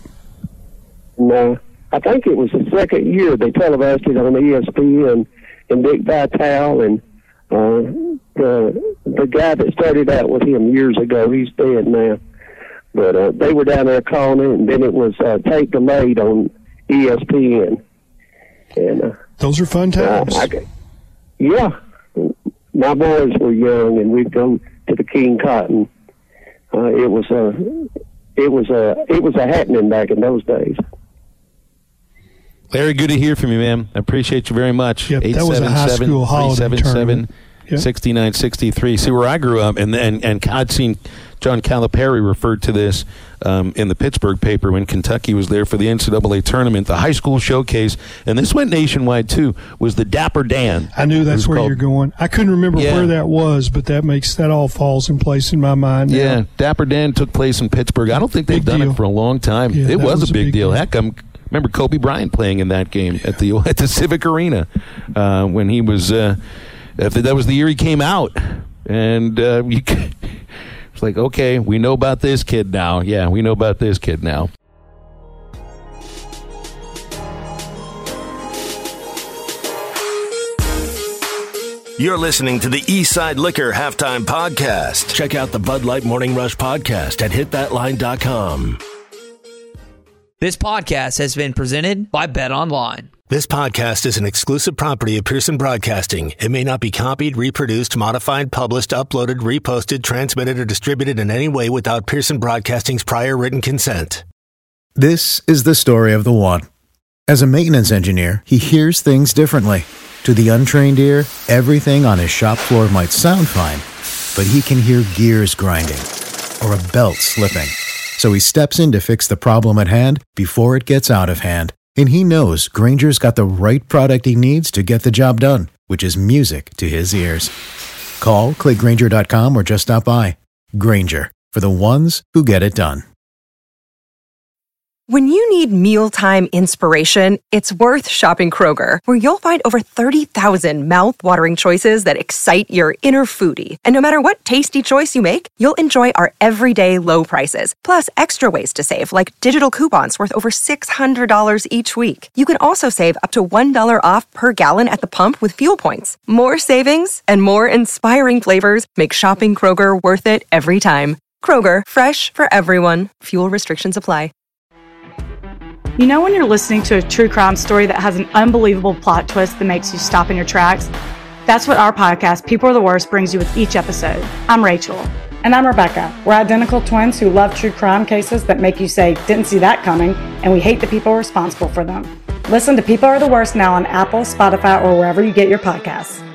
No, I think it was the second year they televised it on E S P N, and Dick Vitale and uh, the the guy that started out with him years ago. He's dead now. But uh, they were down there calling it, and then it was uh, tape delayed on E S P N. And uh, those are fun times. Uh, I, yeah, my boys were young, and we'd go to the King Cotton. Uh, it was a, it was a, it was a happening back in those days. Larry, good to hear from you, man. I appreciate you very much. Yep, that was a high school holiday tournament. sixty-nine sixty-three. See where I grew up, and and and I'd seen John Calipari referred to this um, in the Pittsburgh paper when Kentucky was there for the N C double A tournament, the high school showcase, and this went nationwide too. Was the Dapper Dan? I knew that's where called, you're going. I couldn't remember yeah. where that was, but that makes that all falls in place in my mind now. Yeah, Dapper Dan took place in Pittsburgh. I don't think they've big done deal. it for a long time. Yeah, it was, was a big, big deal. deal. Heck, I'm. Remember Kobe Bryant playing in that game yeah. at the at the Civic Arena uh, when he was. Uh, that was the year he came out, and uh, you, it's like, okay, we know about this kid now. Yeah, we know about this kid now. You're listening to the Eastside Liquor Halftime Podcast. Check out the Bud Light Morning Rush Podcast at hit that line dot com. This podcast has been presented by BetOnline. This podcast is an exclusive property of Pearson Broadcasting. It may not be copied, reproduced, modified, published, uploaded, reposted, transmitted, or distributed in any way without Pearson Broadcasting's prior written consent. This is the story of the one. As a maintenance engineer, he hears things differently. To the untrained ear, everything on his shop floor might sound fine, but he can hear gears grinding or a belt slipping. So he steps in to fix the problem at hand before it gets out of hand. And he knows Grainger's got the right product he needs to get the job done, which is music to his ears. Call, click Grainger dot com, or just stop by. Grainger, for the ones who get it done. When you need mealtime inspiration, it's worth shopping Kroger, where you'll find over thirty thousand mouth-watering choices that excite your inner foodie. And no matter what tasty choice you make, you'll enjoy our everyday low prices, plus extra ways to save, like digital coupons worth over six hundred dollars each week. You can also save up to one dollar off per gallon at the pump with fuel points. More savings and more inspiring flavors make shopping Kroger worth it every time. Kroger, fresh for everyone. Fuel restrictions apply. You know when you're listening to a true crime story that has an unbelievable plot twist that makes you stop in your tracks? That's what our podcast, People Are the Worst, brings you with each episode. I'm Rachel. And I'm Rebecca. We're identical twins who love true crime cases that make you say, didn't see that coming, and we hate the people responsible for them. Listen to People Are the Worst now on Apple, Spotify, or wherever you get your podcasts.